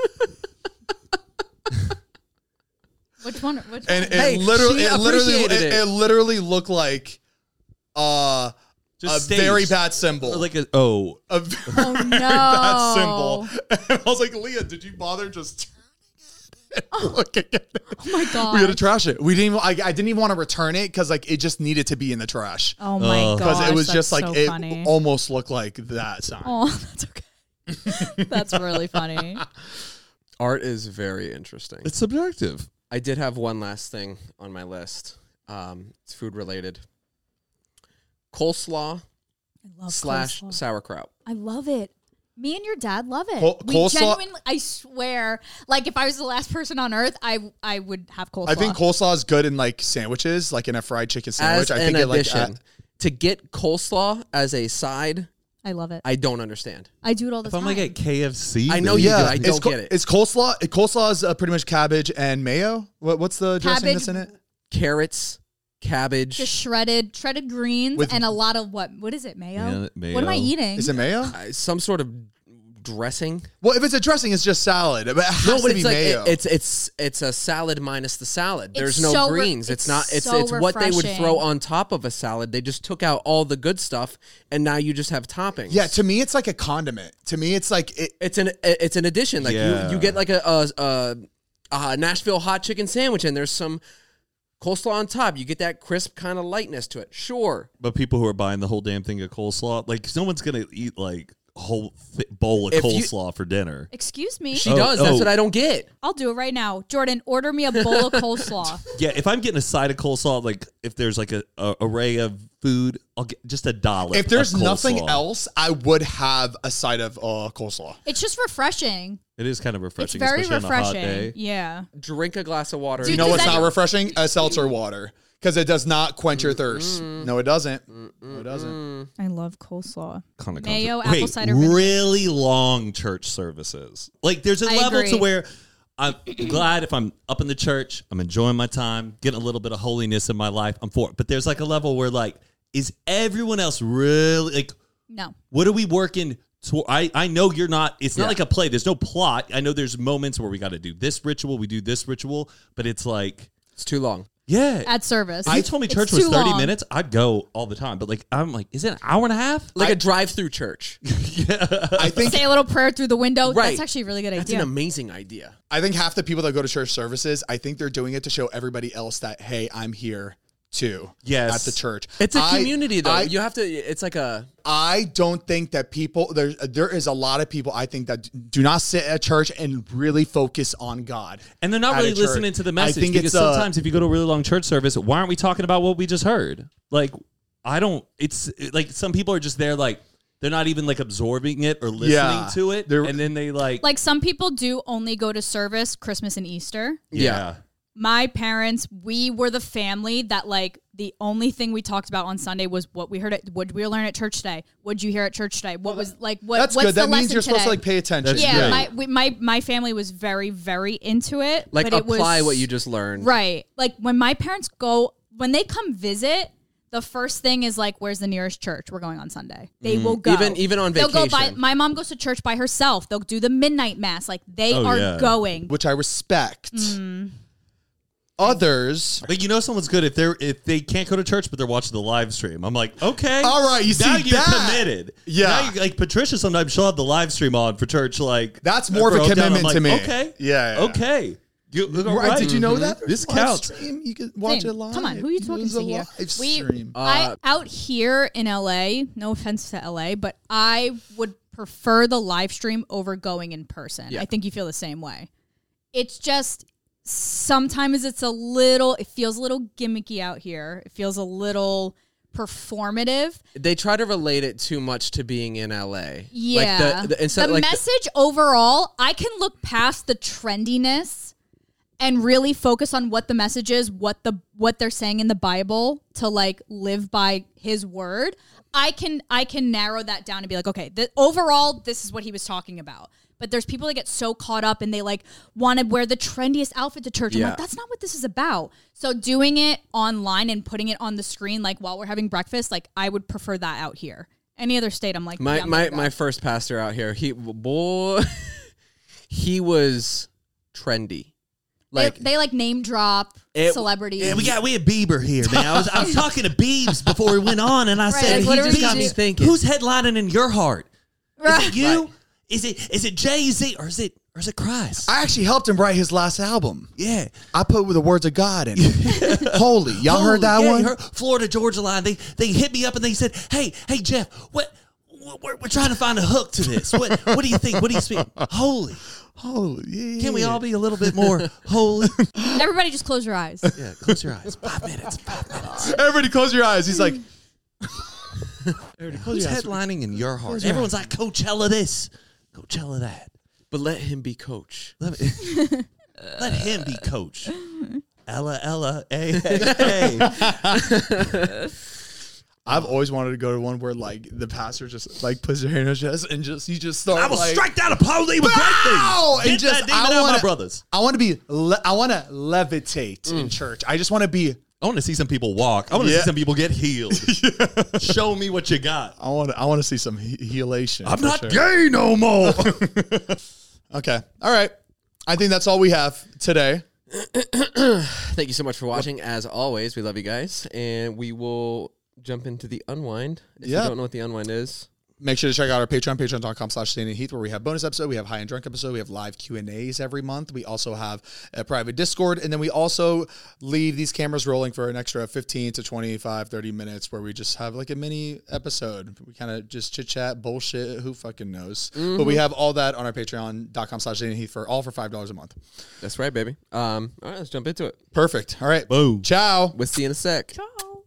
Which one? Which and one? it Hey, literally she it literally it, appreciated it. it literally looked like uh Just a staged. very bad symbol. like a oh. a very Oh, very no. bad symbol. And I was like, Leah, did you bother just turning it and looking at it? Oh my god. We had to trash it. We didn't. Even, I, I didn't even want to return it because like it just needed to be in the trash Oh my Uh, god. because it was just like so it funny. almost looked like that sign. Oh, that's okay. That's really funny. Art is very interesting. It's subjective. I did have one last thing on my list. Um, it's food related. Coleslaw I love slash coleslaw. sauerkraut. I love it. Me and your dad love it. Col- we coleslaw- genuinely, I swear, like if I was the last person on earth, I I would have coleslaw. I think coleslaw is good in like sandwiches, like in a fried chicken sandwich. As I an think it like addition, uh, to get coleslaw as a side, I love it. I don't understand. I do it all the If time. I'm like at K F C, I know you do. I it's don't co- get it. It's coleslaw. Coleslaw is uh, pretty much cabbage and mayo. What, what's the dressing Cabbage- that's in it? Carrots, cabbage. Just shredded, shredded greens, With- and a lot of what? What is it? Mayo. Yeah, What am I mayo. eating? Is it mayo? uh, some sort of dressing. Well, if it's a dressing, it's just salad. But it has No, to but be it's like mayo. it- it's it's it's a salad minus the salad. There's It's no so re- greens. it's it's not. It's so it's what they would throw refreshing. on top of a salad. They just took out all the good stuff, and now you just have toppings. yeah, to me, it's like a condiment. To me, it's like it, it's an it's an addition. Like Yeah. you you get like a a, a a Nashville hot chicken sandwich, and there's some coleslaw on top. You get that crisp kind of lightness to it. Sure. But people who are buying the whole damn thing of coleslaw, like no one's gonna eat like a whole th- bowl of If you- coleslaw for dinner. Excuse me. She Oh, does. That's oh. what I don't get. I'll do it right now. Jordan, order me a bowl of coleslaw. Yeah, if I'm getting a side of coleslaw, like if there's like a, a array of food, I'll get just a dollop. if there's of nothing coleslaw. else, I would have a side of uh, coleslaw. It's just refreshing. it is kind of It's refreshing, very especially on a hot refreshing. day. Yeah. Drink a glass of water. Do you Dude, know does what's that- not refreshing? A seltzer water. Because it does not quench your thirst. No, it doesn't. No, it doesn't. I love coleslaw. Kind of Mayo, concept. apple Wait, cider vinegar. really long church services. Like there's a I level agree. to where I'm glad if I'm up in the church, I'm enjoying my time, getting a little bit of holiness in my life. I'm for it. But there's like a level where like, is everyone else really like? No. What are we working? To, I I know you're not. It's not Yeah. like a play. There's no plot. I know there's moments where we got to do this ritual, we do this ritual, but it's like, It's too long. yeah. At service. If you told me It's church was too thirty long. minutes, I'd go all the time. But like, I'm like, is it an hour and a half? Like a drive-through church. I think Say a little prayer through the window. Right. That's actually a really good That's idea. an amazing idea. I think half the people that go to church services, I think they're doing it to show everybody else that, hey, I'm here too. Yes. At the church. It's a I- community, though. I, you have to. It's like a. I don't think that people there there is a lot of people I think that do not sit at church and really focus on God. And they're not at a really church. listening to the I message think because it's, uh, sometimes if you go to a really long church service, why aren't we talking about what we just heard? Like, I don't. It's like some people are just there, like they're not even like absorbing it or listening Yeah. to it, They're- and then they like, Like some people do only go to service Christmas and Easter. Yeah. My parents, we were the family that like the only thing we talked about on Sunday was what we heard at what did we learn at church today? What did you hear at church today? What was like what That's what's good. the That means lesson you're supposed to today? like pay attention. That's Yeah, great. my we, my my family was very very into it. Like but it apply was, what you just learned. Right. Like when my parents go when they come visit, the first thing is like, where's the nearest church? We're going on Sunday. They will go. Even- even on They'll go by vacation. my mom goes to church by herself. They'll do the midnight mass. Like they Oh, are yeah. going. Which I respect. Others. But you know, someone's good if they're if they can't go to church, but they're watching the live stream. I'm like, okay, All right, you now see you're that? committed. Yeah. now you, like Patricia. Sometimes she'll have the live stream on for church. Like That's more of a for Hotel. I'm commitment like, to me. Okay, Yeah, yeah. okay. You, all Right, right. Did you know that? This Live counts. stream, you can watch Same. it live. Come on, who are you talking There's to a here? live We, stream. I out here in L A. No offense to L A, but I would prefer the live stream over going in person. Yeah. I think you feel the same way. It's just sometimes it's a little. It feels a little gimmicky out here. It feels a little performative. They try to relate it too much to being in L A. Yeah. Like the, the, instead, the like the- message overall, I can look past the trendiness and really focus on what the message is, what the what they're saying in the Bible to like live by his word. I can I can narrow that down and be like, okay, the, overall this is what he was talking about. But there's people that get so caught up and they like want to wear the trendiest outfit to church. I'm Yeah. like, that's not what this is about. So doing it online and putting it on the screen like while we're having breakfast, like I would prefer that out here. Any other state, I'm like, my yeah, I'm my gonna go. my first pastor out here, he boy, he was trendy. Like they, they like name drop It- celebrities. Yeah, we got we had Bieber here, man. I was I was talking to Biebs before we went on, and I Right, said, like, what "He are just we got doing? me thinking? Who's headlining in your heart? Is Right. it you? Right. Is it is it Jay Z or is it or is it Christ? I actually helped him write his last album. yeah, I put the words of God in it. Holy. Y'all Holy- heard that yeah, one? you heard Florida Georgia Line. They they hit me up and they said, "Hey, hey Jeff, what we're, we're trying to find a hook to this. What what do you think? What do you speak? Holy. Holy, yeah. Can we all be a little bit more holy? Everybody just close your eyes. Yeah, close your eyes. Five minutes. Five minutes. Everybody close your eyes. He's like, Everybody Who's headlining in your heart? Everyone's like, Coachella this, Coachella that. But let him be coach. Let, me, let him be coach. Ella, Ella, hey, hey, hey. I've always wanted to go to one where like the pastor just like puts their hand on his chest and just he just starts. I will like, strike down a police with great Bow! things. And Get just that demon I out, wanna, my brothers. I want to be. Le- I want to levitate in church. I just want to be. I want to see some people walk. I want to Yeah. see some people get healed. Show me what you got. I want. I want to see some he- healation. I'm for not sure. gay no more. Okay. All right. I think that's all we have today. Thank you so much for watching. As always, we love you guys, and we will jump into the unwind. If Yeah. you don't know what the unwind is, Make sure to check out our Patreon, patreon.com slash Standing Heath, where we have bonus episode. We have high and drunk episode. We have live Q and A's every month. We also have a private Discord. And then we also leave these cameras rolling for an extra fifteen to twenty-five, thirty minutes where we just have like a mini episode. We kind of just chit chat, bullshit. Who fucking knows? Mm-hmm. But we have all that on our patreon.com slash Standing Heath for all for five dollars a month. that's right, baby. Um, all right, let's jump into it. Perfect. All right. Boom. Ciao. We'll see you in a sec. Ciao.